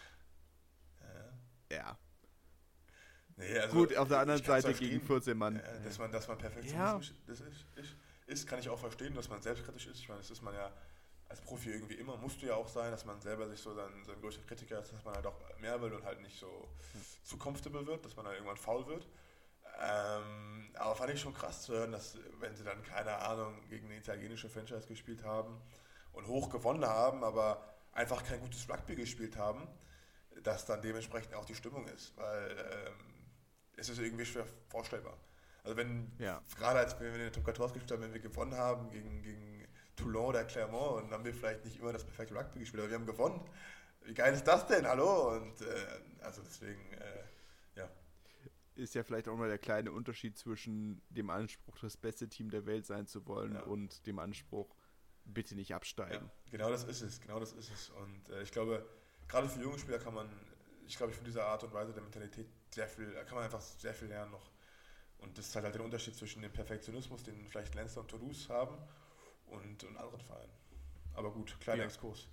Ja. Ja. Nee, also gut, auf der anderen Seite verstehen, gegen vierzehn Mann. Ja, dass man, dass man Perfektionismus ja. das ist, ist, ist, kann ich auch verstehen, dass man selbstkritisch ist. Ich meine, das ist man ja als Profi irgendwie immer, musst du ja auch sein, dass man selber sich so sein, sein größter Kritiker ist, dass man halt auch mehr will und halt nicht so hm. zu comfortable wird, dass man dann irgendwann faul wird. Ähm, aber fand ich schon krass zu hören, dass wenn sie dann, keine Ahnung, gegen eine italienische Franchise gespielt haben und hoch gewonnen haben, aber einfach kein gutes Rugby gespielt haben, dass dann dementsprechend auch die Stimmung ist, weil ähm, es ist irgendwie schwer vorstellbar. Also wenn, ja. gerade als wir in den Top vierzehn gespielt haben, wenn wir gewonnen haben gegen, gegen Toulon oder Clermont, und dann haben wir vielleicht nicht immer das perfekte Rugby gespielt, aber wir haben gewonnen. Wie geil ist das denn? Hallo? Und äh, also deswegen, äh, ja. Ist ja vielleicht auch mal der kleine Unterschied zwischen dem Anspruch, das beste Team der Welt sein zu wollen, ja. und dem Anspruch, bitte nicht absteigen. Ja, genau das ist es, genau das ist es. Und äh, ich glaube, gerade für junge Spieler kann man, ich glaube, von dieser Art und Weise der Mentalität sehr viel, da kann man einfach sehr viel lernen noch. Und das zeigt halt den Unterschied zwischen dem Perfektionismus, den vielleicht Leinster und Toulouse haben, und, und anderen Vereinen. Aber gut, kleiner ja. Exkurs.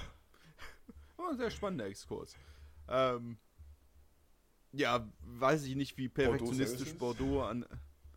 Oh, ein sehr spannender Exkurs. Ähm, ja, weiß ich nicht, wie perfektionistisch Bordeaux, Bordeaux an...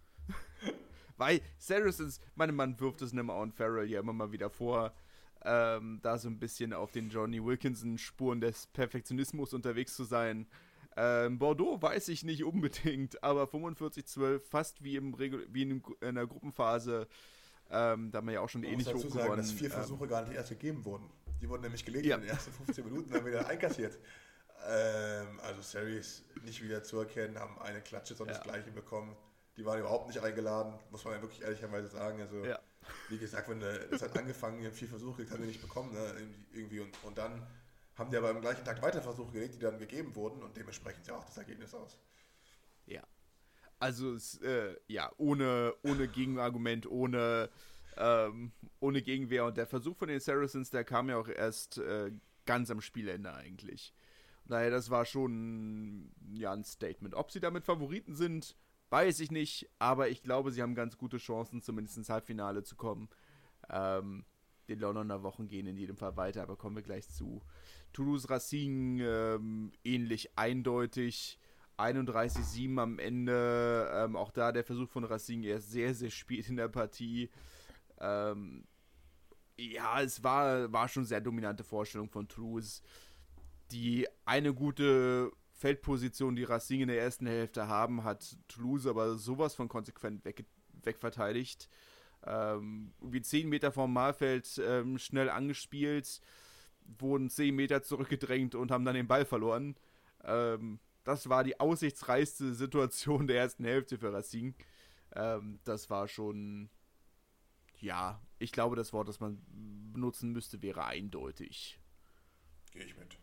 Weil Saracens, meine Mann wirft es einem Owen Farrell ja immer mal wieder vor, ähm, da so ein bisschen auf den Johnny Wilkinson-Spuren des Perfektionismus unterwegs zu sein. Ähm, Bordeaux weiß ich nicht unbedingt, aber fünfundvierzig zwölf, fast wie, im Regel, wie in, in der Gruppenphase, ähm, da haben wir ja auch schon Man ähnlich muss dazu sagen, hochgewonnen. dass vier Versuche ähm, gar nicht erst gegeben wurden. Die wurden nämlich gelegt ja. in den ersten fünfzehn Minuten, dann wieder einkassiert. Ähm, also Series nicht wieder zu erkennen, haben eine Klatsche, sondern ja. das Gleiche bekommen. Die waren überhaupt nicht eingeladen, muss man ja wirklich ehrlicherweise sagen. Also, ja. wie gesagt, wenn das hat angefangen, die haben vier Versuche gekriegt, haben die nicht bekommen, ne, irgendwie. Und, und dann haben die aber am gleichen Tag weiter Versuche gelegt, die dann gegeben wurden, und dementsprechend sah auch das Ergebnis aus. Ja. Also, es, äh, ja, ohne, ohne Gegenargument, ohne, ähm, ohne Gegenwehr. Und der Versuch von den Saracens, der kam ja auch erst äh, ganz am Spielende eigentlich. Daher, das war schon ja, ein Statement. Ob sie damit Favoriten sind, weiß ich nicht, aber ich glaube, sie haben ganz gute Chancen, zumindest ins Halbfinale zu kommen. Ähm, die Londoner Wochen gehen in jedem Fall weiter, aber kommen wir gleich zu. Toulouse Racing ähm, ähnlich eindeutig. einunddreißig sieben am Ende. Ähm, auch da der Versuch von Racing erst sehr, sehr spät in der Partie. Ähm, ja, es war, war schon sehr dominante Vorstellung von Toulouse. Die eine gute Feldposition, die Racing in der ersten Hälfte haben, hat Toulouse aber sowas von konsequent weg, wegverteidigt. Ähm, wie zehn Meter vom Mahlfeld ähm, schnell angespielt, wurden zehn Meter zurückgedrängt und haben dann den Ball verloren. Ähm, das war die aussichtsreichste Situation der ersten Hälfte für Racing. Ähm, das war schon, ja, ich glaube, das Wort, das man benutzen müsste, wäre eindeutig. Gehe ich mit.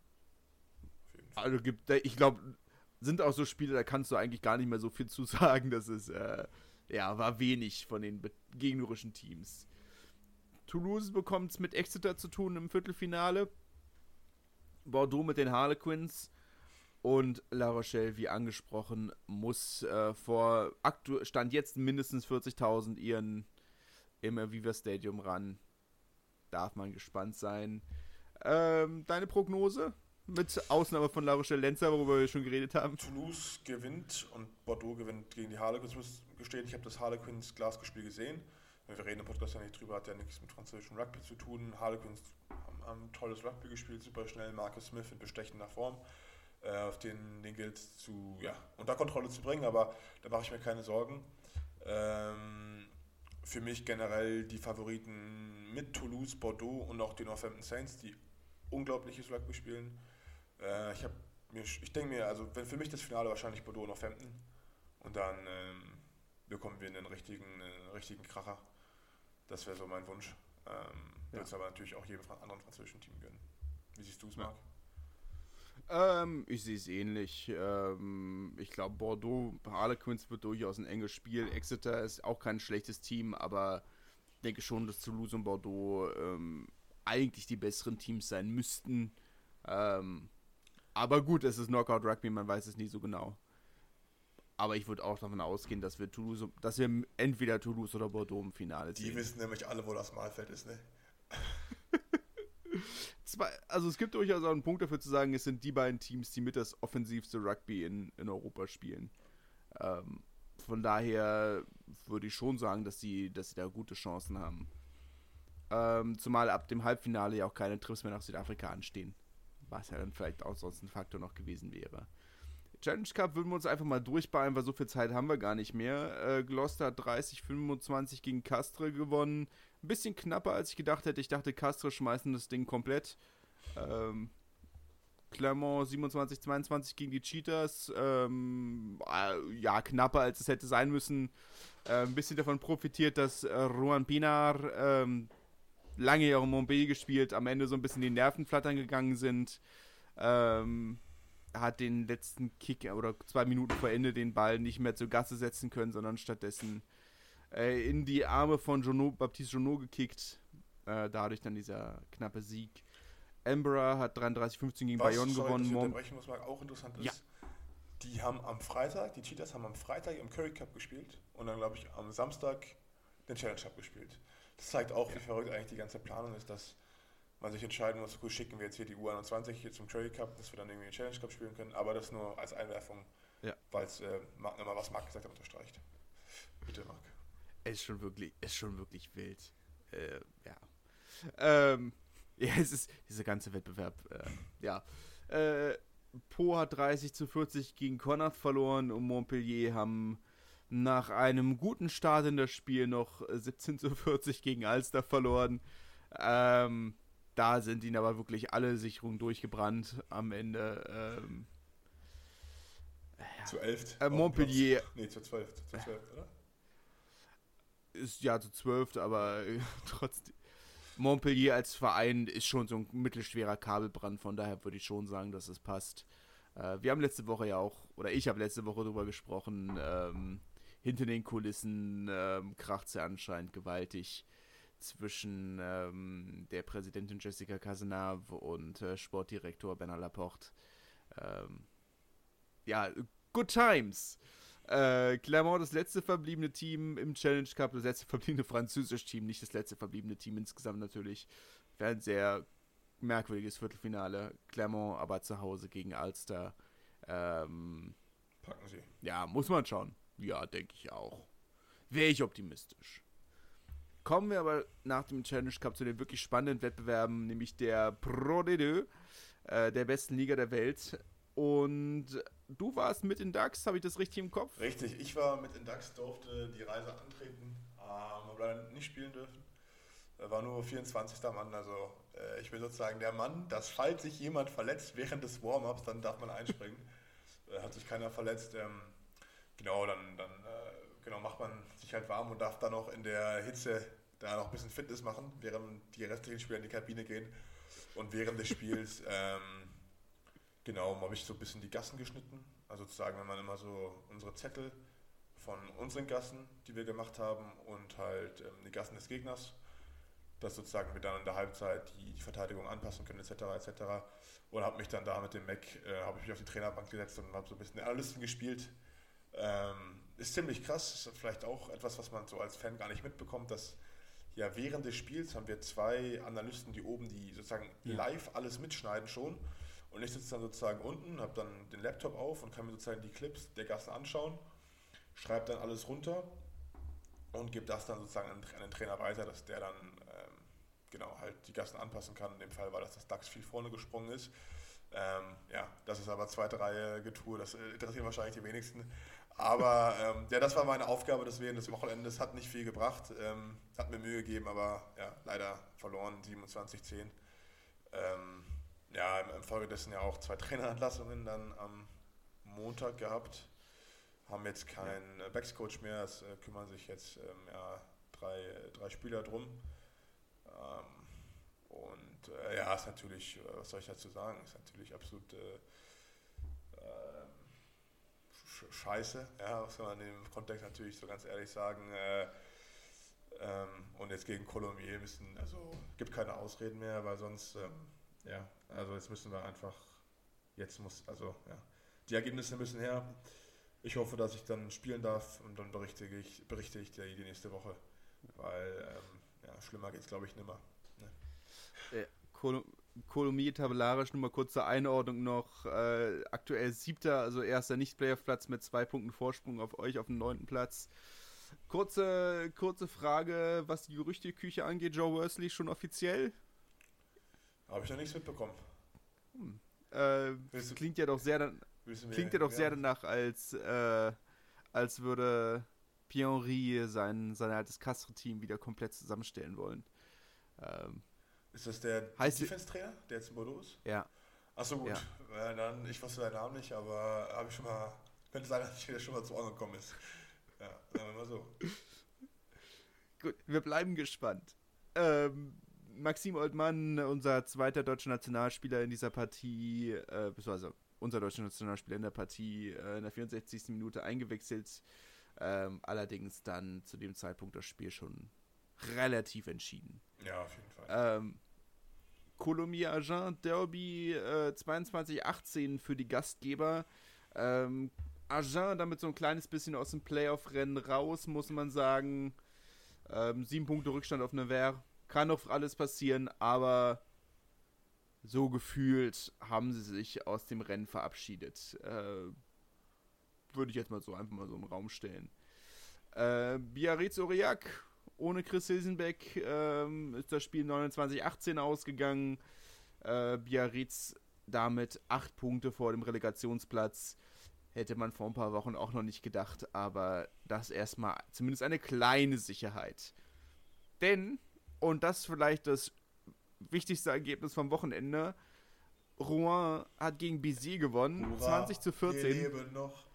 Also gibt, ich glaube, sind auch so Spiele, da kannst du eigentlich gar nicht mehr so viel zu sagen. Das ist, äh, ja, war wenig von den gegnerischen Teams. Toulouse bekommt es mit Exeter zu tun im Viertelfinale. Bordeaux mit den Harlequins. Und La Rochelle, wie angesprochen, muss äh, vor aktu- Stand jetzt mindestens vierzigtausend ihren im Aviva Stadium ran. Darf man gespannt sein. Ähm, deine Prognose? mit Ausnahme von La Rochelle Lenzer, worüber wir schon geredet haben. Toulouse gewinnt und Bordeaux gewinnt gegen die Harlequins. Ich muss gestehen, ich habe das Harlequins-Glasgow-Spiel gesehen. Wir reden im Podcast ja nicht drüber, hat ja nichts mit französischem Rugby zu tun. Harlequins haben, haben tolles Rugby gespielt, super schnell. Marcus Smith in bestechender Form, äh, auf den, den gilt es zu, ja, unter Kontrolle zu bringen, aber da mache ich mir keine Sorgen. Ähm, für mich generell die Favoriten mit Toulouse, Bordeaux und auch die Northampton Saints, die unglaubliches Rugby spielen. Äh, ich habe mir, ich denke mir, also wenn für mich das Finale wahrscheinlich Bordeaux und Northampton und dann ähm, bekommen wir einen richtigen, einen richtigen Kracher. Das wäre so mein Wunsch. Ähm, ja. Würde es aber natürlich auch jedem anderen französischen Team gönnen. Wie siehst du es, Marc? Ähm, ich sehe es ähnlich. Ähm, ich glaube, Bordeaux, Harlequins wird durchaus ein enges Spiel. Exeter ist auch kein schlechtes Team, aber ich denke schon, dass Toulouse und Bordeaux ähm, eigentlich die besseren Teams sein müssten. Ähm, aber gut, es ist Knockout Rugby, man weiß es nie so genau. Aber ich würde auch davon ausgehen, dass wir Toulouse, dass wir entweder Toulouse oder Bordeaux im Finale sehen. Die wissen nämlich alle, wo das Mahlfeld ist, ne? Zwei, also es gibt durchaus auch einen Punkt dafür zu sagen, es sind die beiden Teams, die mit das offensivste Rugby in, in Europa spielen. Ähm, von daher würde ich schon sagen, dass sie, dass sie da gute Chancen haben. Ähm, zumal ab dem Halbfinale ja auch keine Trips mehr nach Südafrika anstehen. Was ja dann vielleicht auch sonst ein Faktor noch gewesen wäre. Challenge Cup würden wir uns einfach mal durchballen, weil so viel Zeit haben wir gar nicht mehr. Äh, Gloucester hat dreißig fünfundzwanzig gegen Castres gewonnen. Ein bisschen knapper, als ich gedacht hätte. Ich dachte, Castres schmeißen das Ding komplett. Ähm, Clermont siebenundzwanzig zweiundzwanzig gegen die Cheetahs. Ähm, äh, ja, knapper, als es hätte sein müssen. Äh, ein bisschen davon profitiert, dass äh, Rohan Pinar ähm, lange ja in Montpellier gespielt, am Ende so ein bisschen die Nerven flattern gegangen sind. Ähm... hat den letzten Kick oder zwei Minuten vor Ende den Ball nicht mehr zur Gasse setzen können, sondern stattdessen äh, in die Arme von Jonot, Baptiste Jonot gekickt. Äh, dadurch dann dieser knappe Sieg. Emperor hat dreiunddreißig fünfzehn gegen Was, Bayonne sorry, gewonnen. Was ich Mom- unterbrechen muss, was auch interessant ist, Ja. die haben am Freitag, die Cheetahs haben am Freitag im Curry Cup gespielt und dann, glaube ich, am Samstag den Challenge Cup gespielt. Das zeigt auch, ja. wie verrückt eigentlich die ganze Planung ist, dass man sich entscheiden muss, gut, schicken wir jetzt hier die U einundzwanzig hier zum Curry Cup, dass wir dann irgendwie den Challenge Cup spielen können, aber das nur als Einwerfung, ja. weil es äh, immer was Marc gesagt hat, unterstreicht. Bitte, Marc. Es ist schon wirklich, ist schon wirklich wild. Äh, ja. Ähm, ja, es ist dieser ganze Wettbewerb, äh, ja. Äh, Po hat dreißig zu vierzig gegen Connacht verloren und Montpellier haben nach einem guten Start in das Spiel noch siebzehn zu vierzig gegen Ulster verloren. Ähm, Da sind ihnen aber wirklich alle Sicherungen durchgebrannt am Ende. Ähm, ja. Zu elf? Äh, Montpellier. Nee, zu zwölf, zu zwölf, oder? Ist ja zu zwölf, aber äh, trotzdem. Montpellier als Verein ist schon so ein mittelschwerer Kabelbrand, von daher würde ich schon sagen, dass es passt. Äh, wir haben letzte Woche ja auch, oder ich habe letzte Woche darüber gesprochen, ähm, hinter den Kulissen ähm, kracht es ja anscheinend gewaltig zwischen ähm, der Präsidentin Jessica Cazenave und äh, Sportdirektor Bernard Laporte. Ähm, ja, good times. Äh, Clermont, das letzte verbliebene Team im Challenge Cup, das letzte verbliebene französische Team, nicht das letzte verbliebene Team insgesamt natürlich. Wäre ein sehr merkwürdiges Viertelfinale. Clermont aber zu Hause gegen Ulster. Ähm, Packen sie. Ja, muss man schauen. Ja, denke ich auch. Wäre ich optimistisch. Kommen wir aber nach dem Challenge Cup zu den wirklich spannenden Wettbewerben, nämlich der Pro D zwei, äh, der besten Liga der Welt. Und du warst mit in DAX, habe ich das richtig im Kopf? Richtig, ich war mit in DAX, durfte die Reise antreten, ähm, habe leider nicht spielen dürfen. War nur vierundzwanzigster Mann, also äh, ich bin sozusagen der Mann, dass falls sich jemand verletzt während des Warm-Ups, dann darf man einspringen. äh, hat sich keiner verletzt. Ähm, genau, dann, dann äh, genau, macht man sich halt warm und darf dann auch in der Hitze da noch ein bisschen Fitness machen, während die restlichen Spieler in die Kabine gehen. Und während des Spiels, ähm, genau, habe ich so ein bisschen die Gassen geschnitten. Also sozusagen, wenn man immer so unsere Zettel von unseren Gassen, die wir gemacht haben, und halt ähm, die Gassen des Gegners, dass sozusagen wir dann in der Halbzeit die, die Verteidigung anpassen können, et cetera et cetera. Und habe mich dann da mit dem Mac, äh, habe ich mich auf die Trainerbank gesetzt und habe so ein bisschen den Analysten gespielt. Ähm, ist ziemlich krass, ist vielleicht auch etwas, was man so als Fan gar nicht mitbekommt, dass ja während des Spiels haben wir zwei Analysten, die oben, die sozusagen ja. live alles mitschneiden schon. Und ich sitze dann sozusagen unten, habe dann den Laptop auf und kann mir sozusagen die Clips der Gassen anschauen, schreibe dann alles runter und gebe das dann sozusagen an, an den Trainer weiter, dass der dann ähm, genau halt die Gassen anpassen kann. In dem Fall war das, dass DAX viel vorne gesprungen ist. Ähm, ja, das ist aber zweite Reihe Getue, das interessiert wahrscheinlich die wenigsten. Aber ähm, ja, das war meine Aufgabe deswegen des Wochenendes, hat nicht viel gebracht, ähm, hat mir Mühe gegeben, aber ja, leider verloren, siebenundzwanzig zehn. Ähm, ja, im, im Folge dessen ja auch zwei Trainerentlassungen dann am Montag gehabt. Haben jetzt keinen ja. Backs-Coach mehr, es äh, kümmern sich jetzt ähm, ja, drei, drei Spieler drum. Ähm, und äh, ja, ist natürlich, äh, was soll ich dazu sagen, ist natürlich absolut äh, äh, scheiße, ja, muss man in dem Kontext natürlich so ganz ehrlich sagen. Äh, ähm, und jetzt gegen Colombier müssen, also gibt keine Ausreden mehr, weil sonst, ähm, ja, also jetzt müssen wir einfach, jetzt muss, also ja, die Ergebnisse müssen her. Ich hoffe, dass ich dann spielen darf und dann berichte ich, berichte ich dir die nächste Woche, weil ähm, ja, schlimmer geht es glaube ich nimmer. Ne? Ja, Kol- Colombier tabellarisch, nur mal kurz zur Einordnung noch, äh, aktuell siebter, also erster Nicht-Playoff-Platz mit zwei Punkten Vorsprung auf euch auf dem neunten Platz. Kurze, kurze Frage, was die Gerüchteküche angeht, Joe Worsley schon offiziell? Habe ich noch nichts mitbekommen. Hm. Äh, das klingt ja doch sehr, dann, klingt ja doch sehr danach, als, äh, als würde Pierre-Henry sein, sein altes Castro-Team wieder komplett zusammenstellen wollen. Ähm, Ist das der Defense-Trainer, der jetzt in Bordeaux ist? Ja. Achso, gut. Ja. Äh, dann, ich wusste deinen Namen nicht, aber habe ich schon mal, könnte sein, dass ich wieder schon mal zu Ohren gekommen ist. Ja, sagen wir mal so. Gut, wir bleiben gespannt. Ähm, Maxim Oldmann, unser zweiter deutscher Nationalspieler in dieser Partie, äh, beziehungsweise unser deutscher Nationalspieler in der Partie, äh, in der vierundsechzigsten Minute eingewechselt. Ähm, allerdings dann zu dem Zeitpunkt das Spiel schon relativ entschieden. Ja, auf jeden Fall. Ähm, Colomiers-Agen Derby äh, zweiundzwanzig achtzehn für die Gastgeber. Ähm, Agen damit so ein kleines bisschen aus dem Playoff-Rennen raus, muss man sagen. Ähm, sieben Punkte Rückstand auf Nevers. Kann noch alles passieren, aber so gefühlt haben sie sich aus dem Rennen verabschiedet. Äh, würde ich jetzt mal so einfach mal so im Raum stellen. Äh, Biarritz-Aurillac ohne Chris Hilsenbeck ähm, ist das Spiel neunundzwanzig achtzehn ausgegangen. Äh, Biarritz damit acht Punkte vor dem Relegationsplatz. Hätte man vor ein paar Wochen auch noch nicht gedacht, aber das erstmal zumindest eine kleine Sicherheit. Denn, und das ist vielleicht das wichtigste Ergebnis vom Wochenende, Rouen hat gegen Béziers gewonnen, Hurra, zwanzig zu vierzehn. Wir leben noch.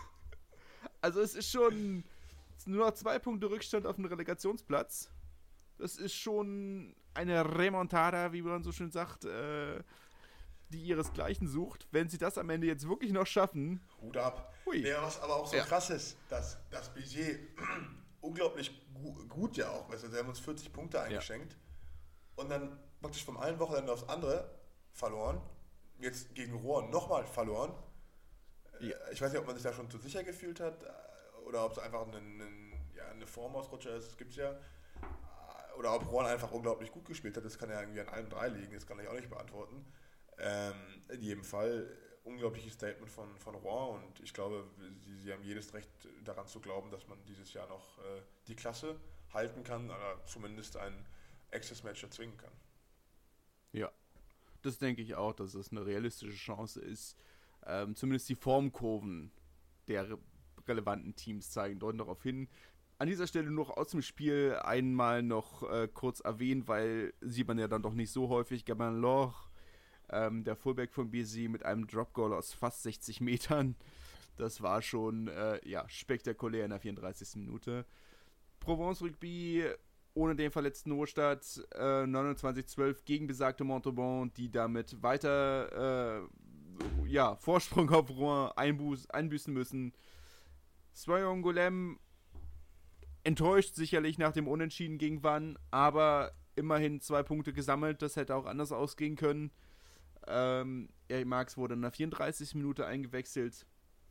Also es ist schon nur noch zwei Punkte Rückstand auf den Relegationsplatz. Das ist schon eine Remontada, wie man so schön sagt, äh, die ihresgleichen sucht. Wenn sie das am Ende jetzt wirklich noch schaffen. Hut ab. Ja, was aber auch so ja. krass ist, dass das Béziers unglaublich gu- gut ja auch ist. Also sie haben uns vierzig Punkte eingeschenkt ja. und dann praktisch vom einen Wochenende aufs andere verloren. Jetzt gegen Rouen nochmal verloren. Ja. Ich weiß nicht, ob man sich da schon zu sicher gefühlt hat oder ob es einfach eine, eine, ja, eine Formausrutscher ist. Das gibt es ja. Oder ob Rouen einfach unglaublich gut gespielt hat. Das kann ja irgendwie an allen drei liegen. Das kann ich auch nicht beantworten. Ähm, in jedem Fall unglaubliches Statement von, von Rouen und ich glaube, sie, sie haben jedes Recht daran zu glauben, dass man dieses Jahr noch äh, die Klasse halten kann oder zumindest ein Access-Match erzwingen kann. Ja, das denke ich auch, dass es eine realistische Chance ist. Ähm, zumindest die Formkurven der re- relevanten Teams zeigen deuten darauf hin. An dieser Stelle noch aus dem Spiel einmal noch äh, kurz erwähnt, weil sieht man ja dann doch nicht so häufig, Gabin Loch, Ähm, der Fullback von Béziers mit einem Drop-Goal aus fast sechzig Metern. Das war schon äh, ja, spektakulär in der vierunddreißigsten Minute. Provence Rugby ohne den verletzten Nostadt äh, neunundzwanzig zwölf gegen besagte Montauban, die damit weiter äh, ja, Vorsprung auf Rouen einbuß, einbüßen müssen. Soyon Golem enttäuscht sicherlich nach dem Unentschieden gegen Vannes, aber immerhin zwei Punkte gesammelt. Das hätte auch anders ausgehen können. Ähm, Eric Marx wurde in der vierunddreißigsten Minute eingewechselt.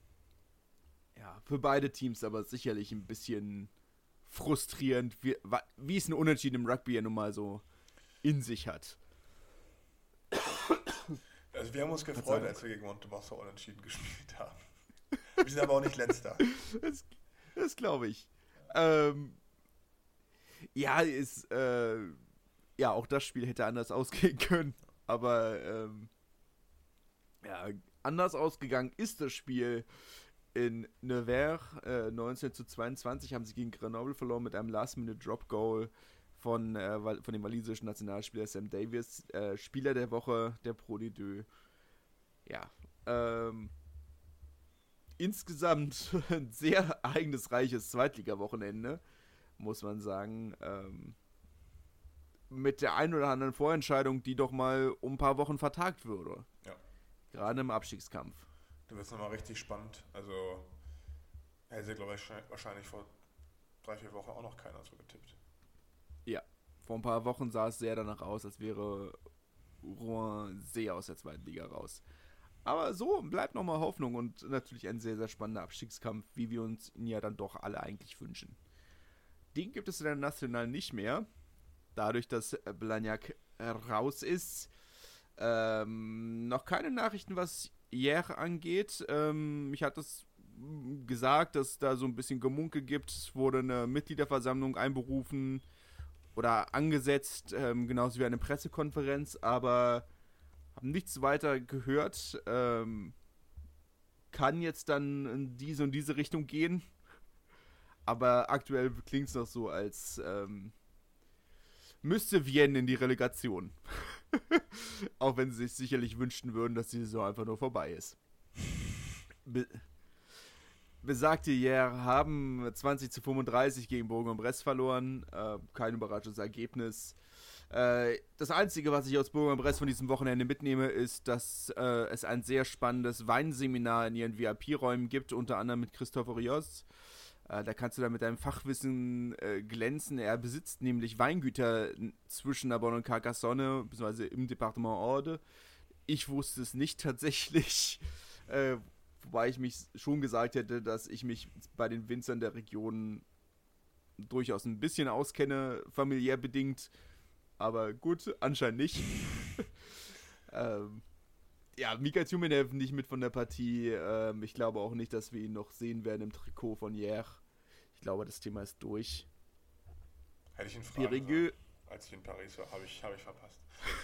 Ja, für beide Teams aber sicherlich ein bisschen frustrierend, wie, wie es ein Unentschieden im Rugby ja nun mal so in sich hat. Also wir haben uns gefreut, als wir gegen Montemassa unentschieden gespielt haben. Wir sind aber auch nicht letzter. Das, das glaube ich. Ähm, ja, ist, äh, ja, auch das Spiel hätte anders ausgehen können. Aber ähm, ja, anders ausgegangen ist das Spiel in Nevers. Äh, neunzehn zu zweiundzwanzig haben sie gegen Grenoble verloren mit einem Last-Minute-Drop-Goal von, äh, von dem walisischen Nationalspieler Sam Davies, äh, Spieler der Woche, der Pro D zwei. Ja, ähm, insgesamt ein sehr ereignisreiches Zweitliga-Wochenende, muss man sagen. Ähm, mit der einen oder anderen Vorentscheidung, die doch mal um ein paar Wochen vertagt würde. Ja. Gerade im Abstiegskampf. Da wird es nochmal richtig spannend. Also hätte, glaube ich, wahrscheinlich vor drei, vier Wochen auch noch keiner so getippt. Ja, vor ein paar Wochen sah es sehr danach aus, als wäre Rouen sehr aus der zweiten Liga raus. Aber so bleibt nochmal Hoffnung und natürlich ein sehr, sehr spannender Abstiegskampf, wie wir uns ihn ja dann doch alle eigentlich wünschen. Den gibt es in der National nicht mehr, dadurch, dass Blagnac raus ist. Ähm, noch keine Nachrichten, was Hier angeht. Ähm, ich hatte es gesagt, dass da so ein bisschen Gemunkel gibt. Es wurde eine Mitgliederversammlung einberufen oder angesetzt, ähm, genauso wie eine Pressekonferenz, aber haben nichts weiter gehört. Ähm, kann jetzt dann in diese und diese Richtung gehen. Aber aktuell klingt es noch so, als ähm, müsste Vienne in die Relegation. Auch wenn sie sich sicherlich wünschen würden, dass die Saison einfach nur vorbei ist. Be- Besagte Hier haben zwanzig zu fünfunddreißig gegen Bourg-en-Bresse verloren. Äh, kein überraschendes Ergebnis. Äh, das Einzige, was ich aus Bourg-en-Bresse von diesem Wochenende mitnehme, ist, dass äh, es ein sehr spannendes Weinseminar in ihren V I P-Räumen gibt, unter anderem mit Christophe Rios. Äh, da kannst du dann mit deinem Fachwissen äh, glänzen. Er besitzt nämlich Weingüter zwischen Narbonne und Carcassonne, beziehungsweise im Departement Orbe. Ich wusste es nicht tatsächlich, äh, wobei ich mich schon gesagt hätte, dass ich mich bei den Winzern der Region durchaus ein bisschen auskenne, familiär bedingt. Aber gut, anscheinend nicht. ähm, ja, Mika Tjumenev nicht mit von der Partie. Ähm, ich glaube auch nicht, dass wir ihn noch sehen werden im Trikot von Hier. Ich glaube, das Thema ist durch. Hätte ich ihn fragen sollen, als ich in Paris war, habe ich, hab ich verpasst.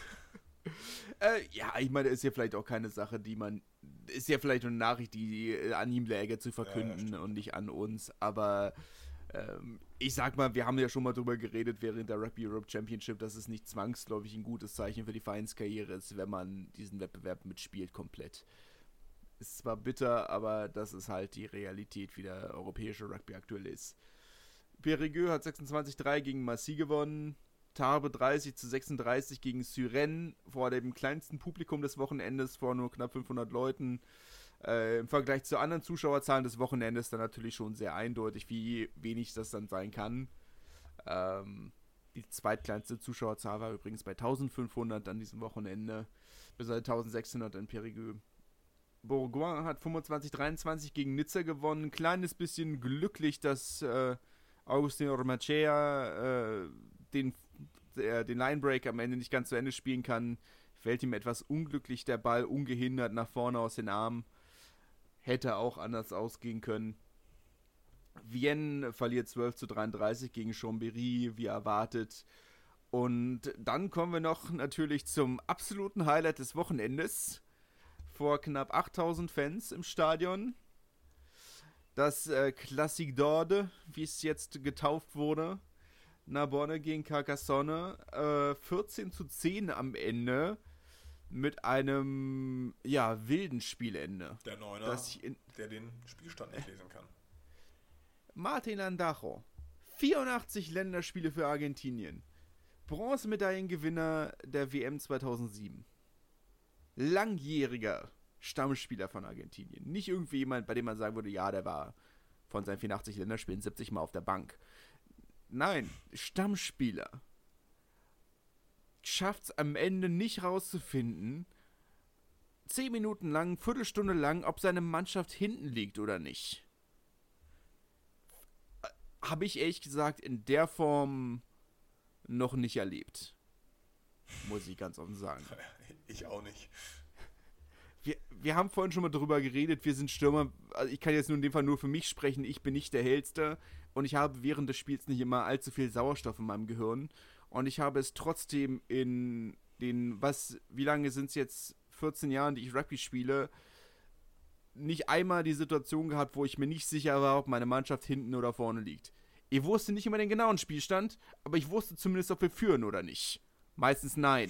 äh, ja, ich meine, ist ja vielleicht auch keine Sache, die man, ist ja vielleicht eine Nachricht, die an ihm läge zu verkünden ja, und nicht an uns, aber ähm, ich sag mal, wir haben ja schon mal drüber geredet während der Rugby Europe Championship, dass es nicht zwangsläufig ein gutes Zeichen für die Vereinskarriere ist, wenn man diesen Wettbewerb mitspielt komplett. Ist zwar bitter, aber das ist halt die Realität, wie der europäische Rugby aktuell ist. Périgueux hat sechsundzwanzig drei gegen Massy gewonnen, Tarbes dreißig zu sechsunddreißig gegen Suresnes vor dem kleinsten Publikum des Wochenendes, vor nur knapp fünfhundert Leuten. Äh, Im Vergleich zu anderen Zuschauerzahlen des Wochenendes dann natürlich schon sehr eindeutig, wie wenig das dann sein kann. Ähm, die zweitkleinste Zuschauerzahl war übrigens bei eintausendfünfhundert an diesem Wochenende, bis eintausendsechshundert in Périgueux. Bourgoin hat fünfundzwanzig dreiundzwanzig gegen Nizza gewonnen. Ein kleines bisschen glücklich, dass äh, Augustin Ormachea äh, den, äh, den Linebreak am Ende nicht ganz zu Ende spielen kann. Fällt ihm etwas unglücklich der Ball, ungehindert nach vorne aus den Armen. Hätte auch anders ausgehen können. Vienne verliert zwölf zu dreiunddreißig gegen Chambéry, wie erwartet. Und dann kommen wir noch natürlich zum absoluten Highlight des Wochenendes. Vor knapp achttausend Fans im Stadion. Das äh, Classique d'Orbe, wie es jetzt getauft wurde. Narbonne gegen Carcassonne. Äh, vierzehn zu zehn am Ende. Mit einem, ja, wilden Spielende. Der Neuner, in, der den Spielstand nicht lesen kann. Martin Landajo. vierundachtzig Länderspiele für Argentinien. Bronzemedaillengewinner der W M zweitausendsieben. Langjähriger Stammspieler von Argentinien. Nicht irgendwie jemand, bei dem man sagen würde, ja, der war von seinen vierundachtzig Länderspielen siebzig Mal auf der Bank. Nein, Stammspieler. Schafft es am Ende nicht rauszufinden, zehn Minuten lang, Viertelstunde lang, ob seine Mannschaft hinten liegt oder nicht. Habe ich ehrlich gesagt in der Form noch nicht erlebt. Muss ich ganz offen sagen. Ich auch nicht. wir, wir haben vorhin schon mal drüber geredet, wir sind Stürmer, also ich kann jetzt nur in dem Fall nur für mich sprechen, ich bin nicht der Hellste und ich habe während des Spiels nicht immer allzu viel Sauerstoff in meinem Gehirn und ich habe es trotzdem in den, was, wie lange sind es jetzt, vierzehn Jahren, die ich Rugby spiele, nicht einmal die Situation gehabt, wo ich mir nicht sicher war, ob meine Mannschaft hinten oder vorne liegt. Ich wusste nicht immer den genauen Spielstand, aber ich wusste zumindest, ob wir führen oder nicht. Meistens nein.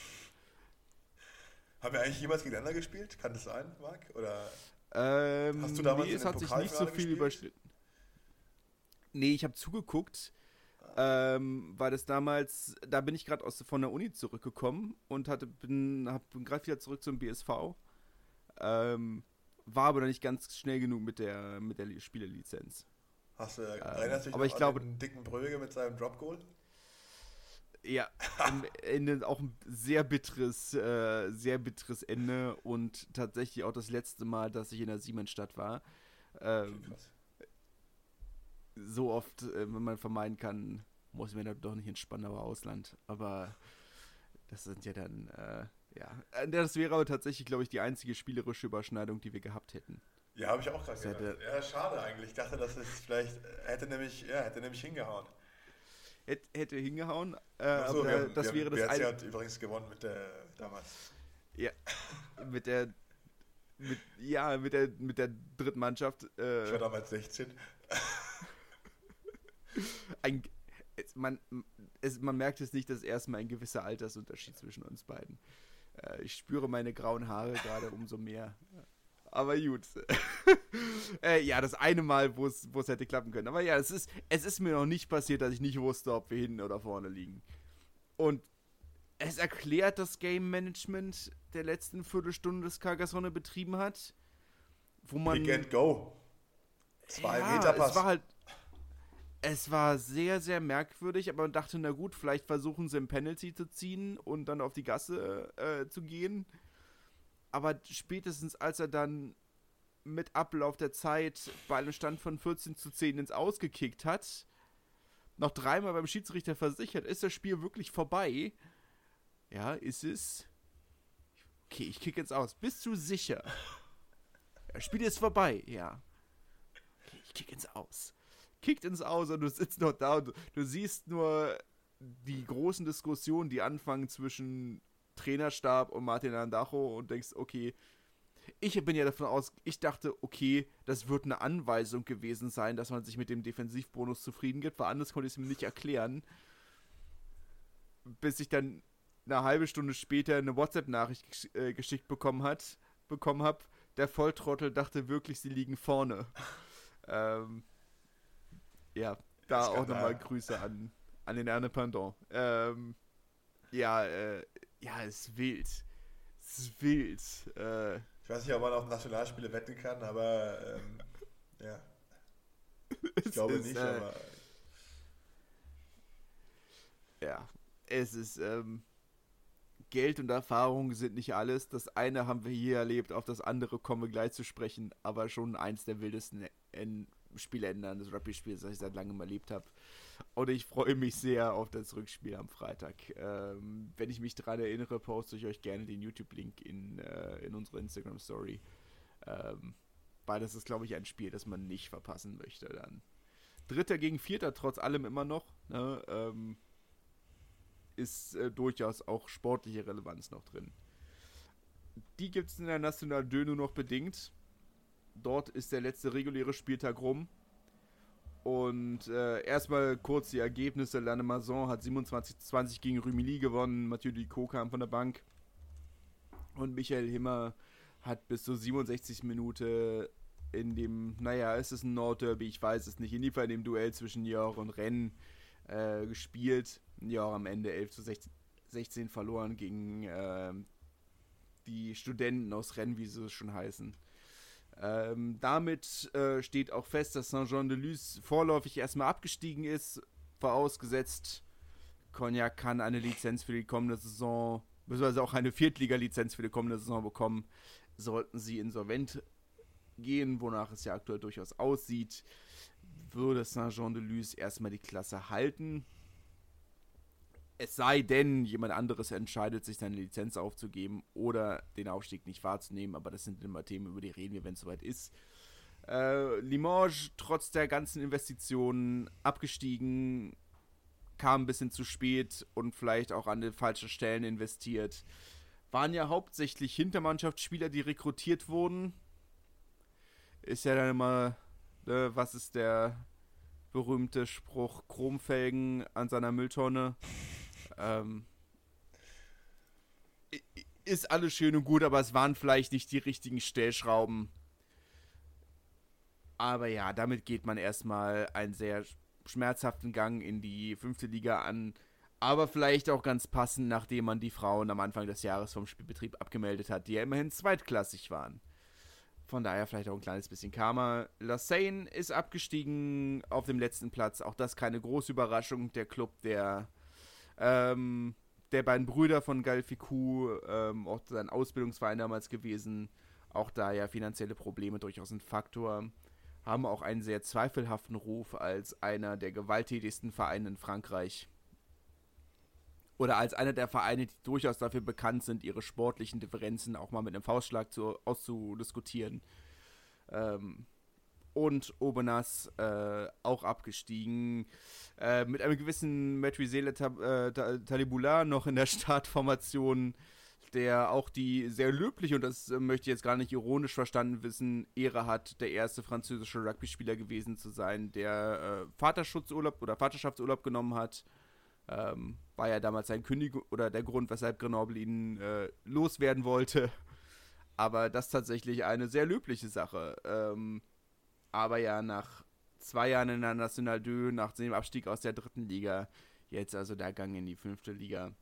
Haben wir eigentlich jemals gegeneinander gespielt? Kann das sein, Marc? Oder ähm, hast du damals nee, in es dem hat sich nicht so viel gespielt? überschnitten. Nee, ich habe zugeguckt, ähm, weil das damals, da bin ich gerade von der Uni zurückgekommen und hatte, bin, hab, bin gerade wieder zurück zum B S V. Ähm, war aber noch nicht ganz schnell genug mit der, mit der Spielerlizenz. Hast du, ähm, erinnerst dich aber noch ich an glaube, den dicken Bröge mit seinem Drop-Goal? Ja, am Ende auch ein sehr bitteres, äh, sehr bitteres Ende und tatsächlich auch das letzte Mal, dass ich in der Siemensstadt war. Ähm, so oft, äh, wenn man vermeiden kann, muss man doch nicht ins Spandauer Ausland. Aber das sind ja dann, äh, ja. Das wäre aber tatsächlich, glaube ich, die einzige spielerische Überschneidung, die wir gehabt hätten. Ja, habe ich auch gerade Das gedacht. hätte- Ja, schade eigentlich. Ich dachte, dass es vielleicht hätte nämlich, ja, hätte nämlich hingehauen. Hätt, hätte hingehauen, äh, Ach so, aber wir haben, das wir wäre haben, das B R C eine. hat übrigens gewonnen mit der damals. Ja, mit der, mit, ja, mit der, mit der dritten Mannschaft. Äh, Ich war damals sechzehn. ein, es, man, es, man merkt es nicht, dass erstmal ein gewisser Altersunterschied zwischen uns beiden. Äh, ich spüre meine grauen Haare gerade umso mehr. Aber gut. äh, ja, das eine Mal, wo es hätte klappen können. Aber ja, es ist, es ist mir noch nicht passiert, dass ich nicht wusste, ob wir hinten oder vorne liegen. Und es erklärt das Game Management der letzten Viertelstunde, das Carcassonne betrieben hat. Wo man. Pick and go. Zwei ja, Meter Pass. Es war halt. Es war sehr, sehr merkwürdig, aber man dachte, na gut, vielleicht versuchen sie ein Penalty zu ziehen und dann auf die Gasse äh, zu gehen. Aber spätestens als er dann mit Ablauf der Zeit bei einem Stand von vierzehn zu zehn ins Ausgekickt hat, noch dreimal beim Schiedsrichter versichert, ist das Spiel wirklich vorbei? Ja, ist es. Okay, ich kicke jetzt aus. Bist du sicher? Das Spiel ist vorbei, ja. Okay, ich kicke ins Aus. Kickt ins Aus und du sitzt noch da und du, du siehst nur die großen Diskussionen, die anfangen zwischen Trainerstab und Martin Landacho und denkst, okay, ich bin ja davon aus, ich dachte, okay, das wird eine Anweisung gewesen sein, dass man sich mit dem Defensivbonus zufrieden gibt, weil anders konnte ich es mir nicht erklären. Bis ich dann eine halbe Stunde später eine WhatsApp-Nachricht gesch- äh, geschickt bekommen hat, bekommen habe, der Volltrottel dachte wirklich, sie liegen vorne. ähm, ja, da auch nochmal Grüße an, an den Erne Pendant. Ähm, ja, äh, ja, es ist wild. Es ist wild. Äh, Ich weiß nicht, ob man auf Nationalspiele wetten kann, aber ähm, ja. Ich glaube ist, nicht, äh, aber. Ja, es ist, ähm, Geld und Erfahrung sind nicht alles. Das eine haben wir hier erlebt, auf das andere kommen wir gleich zu sprechen, aber schon eins der wildesten en- Spielenden des Rugby-Spiels, das ich seit langem erlebt habe. Und ich freue mich sehr auf das Rückspiel am Freitag. Ähm, wenn ich mich daran erinnere, poste ich euch gerne den YouTube-Link in, äh, in unsere Instagram-Story. Ähm, weil das ist, glaube ich, ein Spiel, das man nicht verpassen möchte dann. Dritter gegen Vierter, trotz allem immer noch, ne, ähm, ist äh, durchaus auch sportliche Relevanz noch drin. Die gibt es in der National deux nur noch bedingt. Dort ist der letzte reguläre Spieltag rum. Und äh, erstmal kurz die Ergebnisse. Lannemezan hat siebenundzwanzig zu zwanzig gegen Rumilly gewonnen. Mathieu Ducot kam von der Bank. Und Michael Himmer hat bis zur siebenundsechzigsten Minute in dem, naja, ist es ein Nordderby, ich weiß es nicht, in jedem Fall in dem Duell zwischen Niort und Rennes äh, gespielt. Niort am Ende elf zu sechzehn verloren gegen äh, die Studenten aus Rennes, wie sie es schon heißen. Ähm, damit äh, steht auch fest, dass Saint-Jean-de-Luz vorläufig erstmal abgestiegen ist, vorausgesetzt, Cognac kann eine Lizenz für die kommende Saison, beziehungsweise auch eine Viertliga-Lizenz für die kommende Saison bekommen, sollten sie insolvent gehen, wonach es ja aktuell durchaus aussieht, würde Saint-Jean-de-Luz erstmal die Klasse halten. Es sei denn, jemand anderes entscheidet sich, seine Lizenz aufzugeben oder den Aufstieg nicht wahrzunehmen. Aber das sind immer Themen, über die reden wir, wenn es soweit ist. Äh, Limoges, trotz der ganzen Investitionen, abgestiegen, kam ein bisschen zu spät und vielleicht auch an den falschen Stellen investiert. Waren ja hauptsächlich Hintermannschaftsspieler, die rekrutiert wurden. Ist ja dann immer, äh, was ist der berühmte Spruch, Chromfelgen an seiner Mülltonne. Ähm, ist alles schön und gut, aber es waren vielleicht nicht die richtigen Stellschrauben. Aber ja, damit geht man erstmal einen sehr schmerzhaften Gang in die fünfte Liga an. Aber vielleicht auch ganz passend, nachdem man die Frauen am Anfang des Jahres vom Spielbetrieb abgemeldet hat, die ja immerhin zweitklassig waren. Von daher vielleicht auch ein kleines bisschen Karma. Lausanne ist abgestiegen auf dem letzten Platz. Auch das keine große Überraschung. Der Club der, ähm, der beiden Brüder von Galficou, ähm, auch sein Ausbildungsverein damals gewesen. Auch da ja finanzielle Probleme durchaus ein Faktor. Haben auch einen sehr zweifelhaften Ruf als einer der gewalttätigsten Vereine in Frankreich. Oder als einer der Vereine, die durchaus dafür bekannt sind, ihre sportlichen Differenzen auch mal mit einem Faustschlag zu, auszudiskutieren. Ähm, und Aubenas äh, auch abgestiegen. Äh, mit einem gewissen Maîtrisele Taliboula noch in der Startformation, der auch die sehr löbliche, und das äh, möchte ich jetzt gar nicht ironisch verstanden wissen, Ehre hat, der erste französische Rugby-Spieler gewesen zu sein, der äh, Vaterschutzurlaub oder Vaterschaftsurlaub genommen hat. Ähm, war ja damals sein Kündigung oder der Grund, weshalb Grenoble ihn äh, loswerden wollte. Aber das ist tatsächlich eine sehr löbliche Sache. Ähm, aber ja, nach zwei Jahren in der National zwei, nach dem Abstieg aus der dritten Liga, jetzt also der Gang in die fünfte Liga.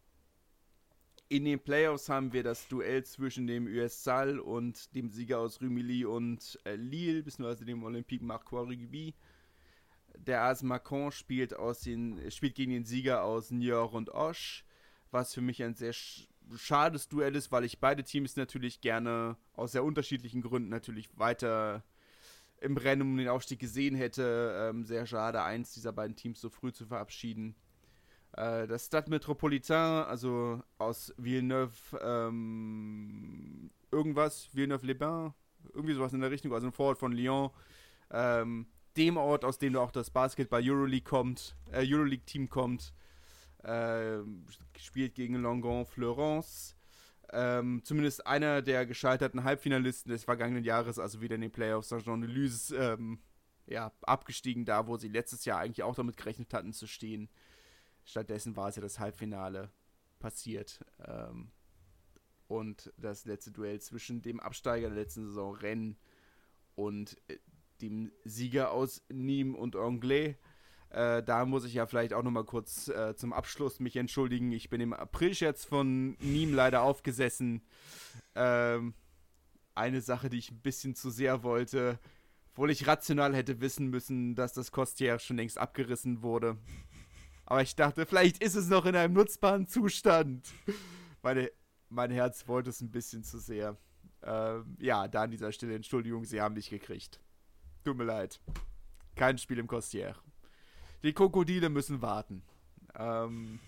In den Playoffs haben wir das Duell zwischen dem U S Salle und dem Sieger aus Rumilly und äh, Lille, beziehungsweise dem Olympique Marcois Rugby. Der A S Macon spielt, aus den, spielt gegen den Sieger aus Niort und Auch, was für mich ein sehr sch- schades Duell ist, weil ich beide Teams natürlich gerne aus sehr unterschiedlichen Gründen natürlich weiter im Rennen um den Aufstieg gesehen hätte. Ähm, sehr schade, eins dieser beiden Teams so früh zu verabschieden. Äh, das Stade Métropolitain, also aus Villeneuve, ähm, irgendwas, Villeneuve-les-Bains, irgendwie sowas in der Richtung, also ein Vorort von Lyon, ähm, dem Ort, aus dem auch das Basketball-Euroleague kommt, äh, Euroleague-Team kommt, äh, spielt gegen Langon-Fleurance. Ähm, zumindest einer der gescheiterten Halbfinalisten des vergangenen Jahres, also wieder in den Playoffs, Saint-Jean-de-Luz, ähm, ja, abgestiegen, da wo sie letztes Jahr eigentlich auch damit gerechnet hatten zu stehen. Stattdessen war es ja das Halbfinale passiert. Ähm, und das letzte Duell zwischen dem Absteiger der letzten Saison, Rennes, und äh, dem Sieger aus Nîmes und Angers. Äh, da muss ich ja vielleicht auch nochmal kurz äh, zum Abschluss mich entschuldigen. Ich bin im Aprilscherz von Nîmes leider aufgesessen. Ähm, eine Sache, die ich ein bisschen zu sehr wollte, obwohl ich rational hätte wissen müssen, dass das Costière schon längst abgerissen wurde. Aber ich dachte, vielleicht ist es noch in einem nutzbaren Zustand. Meine, mein Herz wollte es ein bisschen zu sehr. Ähm, ja, da an dieser Stelle Entschuldigung, Sie haben mich gekriegt. Tut mir leid. Kein Spiel im Costière. Die Krokodile müssen warten. Ähm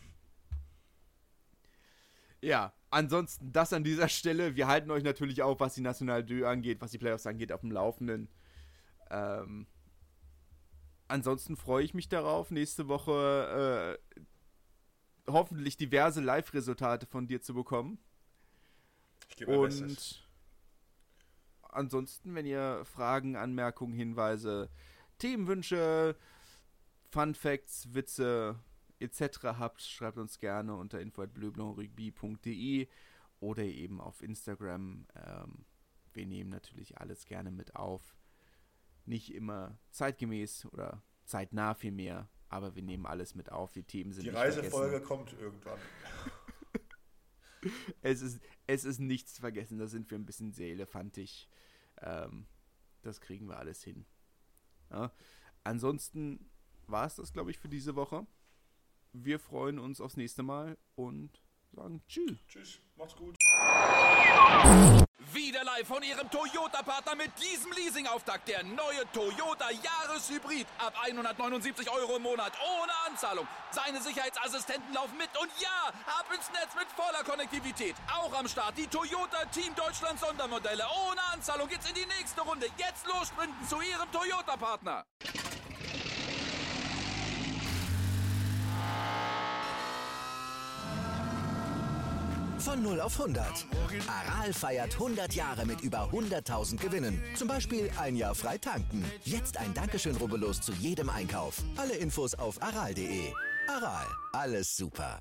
ja, ansonsten das an dieser Stelle. Wir halten euch natürlich auch, was die National zwei angeht, was die Playoffs angeht, auf dem Laufenden. Ähm ansonsten freue ich mich darauf, nächste Woche äh, hoffentlich diverse Live-Resultate von dir zu bekommen. Ich gebe mein Bestes. Und ansonsten, wenn ihr Fragen, Anmerkungen, Hinweise, Themenwünsche, Fun Facts, Witze et cetera habt, schreibt uns gerne unter info at bleublanc-rugby punkt de oder eben auf Instagram. Ähm, wir nehmen natürlich alles gerne mit auf. Nicht immer zeitgemäß oder zeitnah vielmehr, aber wir nehmen alles mit auf. Die Themen sind Die nicht Reisefolge vergessen. kommt irgendwann. Es ist, es ist nichts vergessen, da sind wir ein bisschen sehr elefantisch. Ähm, das kriegen wir alles hin. Ja. Ansonsten war es das, glaube ich, für diese Woche. Wir freuen uns aufs nächste Mal und sagen Tschüss. Tschüss, macht's gut. Wieder live live von Ihrem Toyota-Partner mit diesem Leasing-Auftakt. Der neue Toyota Jahreshybrid. Ab hundertneunundsiebzig Euro im Monat. Ohne Anzahlung. Seine Sicherheitsassistenten laufen mit. Und ja, ab ins Netz mit voller Konnektivität. Auch am Start die Toyota Team Deutschland Sondermodelle. Ohne Anzahlung geht's in die nächste Runde. Jetzt los sprinten zu Ihrem Toyota-Partner. Von null auf hundert. Aral feiert hundert Jahre mit über hunderttausend Gewinnen. Zum Beispiel ein Jahr frei tanken. Jetzt ein Dankeschön, rubbellos zu jedem Einkauf. Alle Infos auf aral punkt de. Aral, alles super.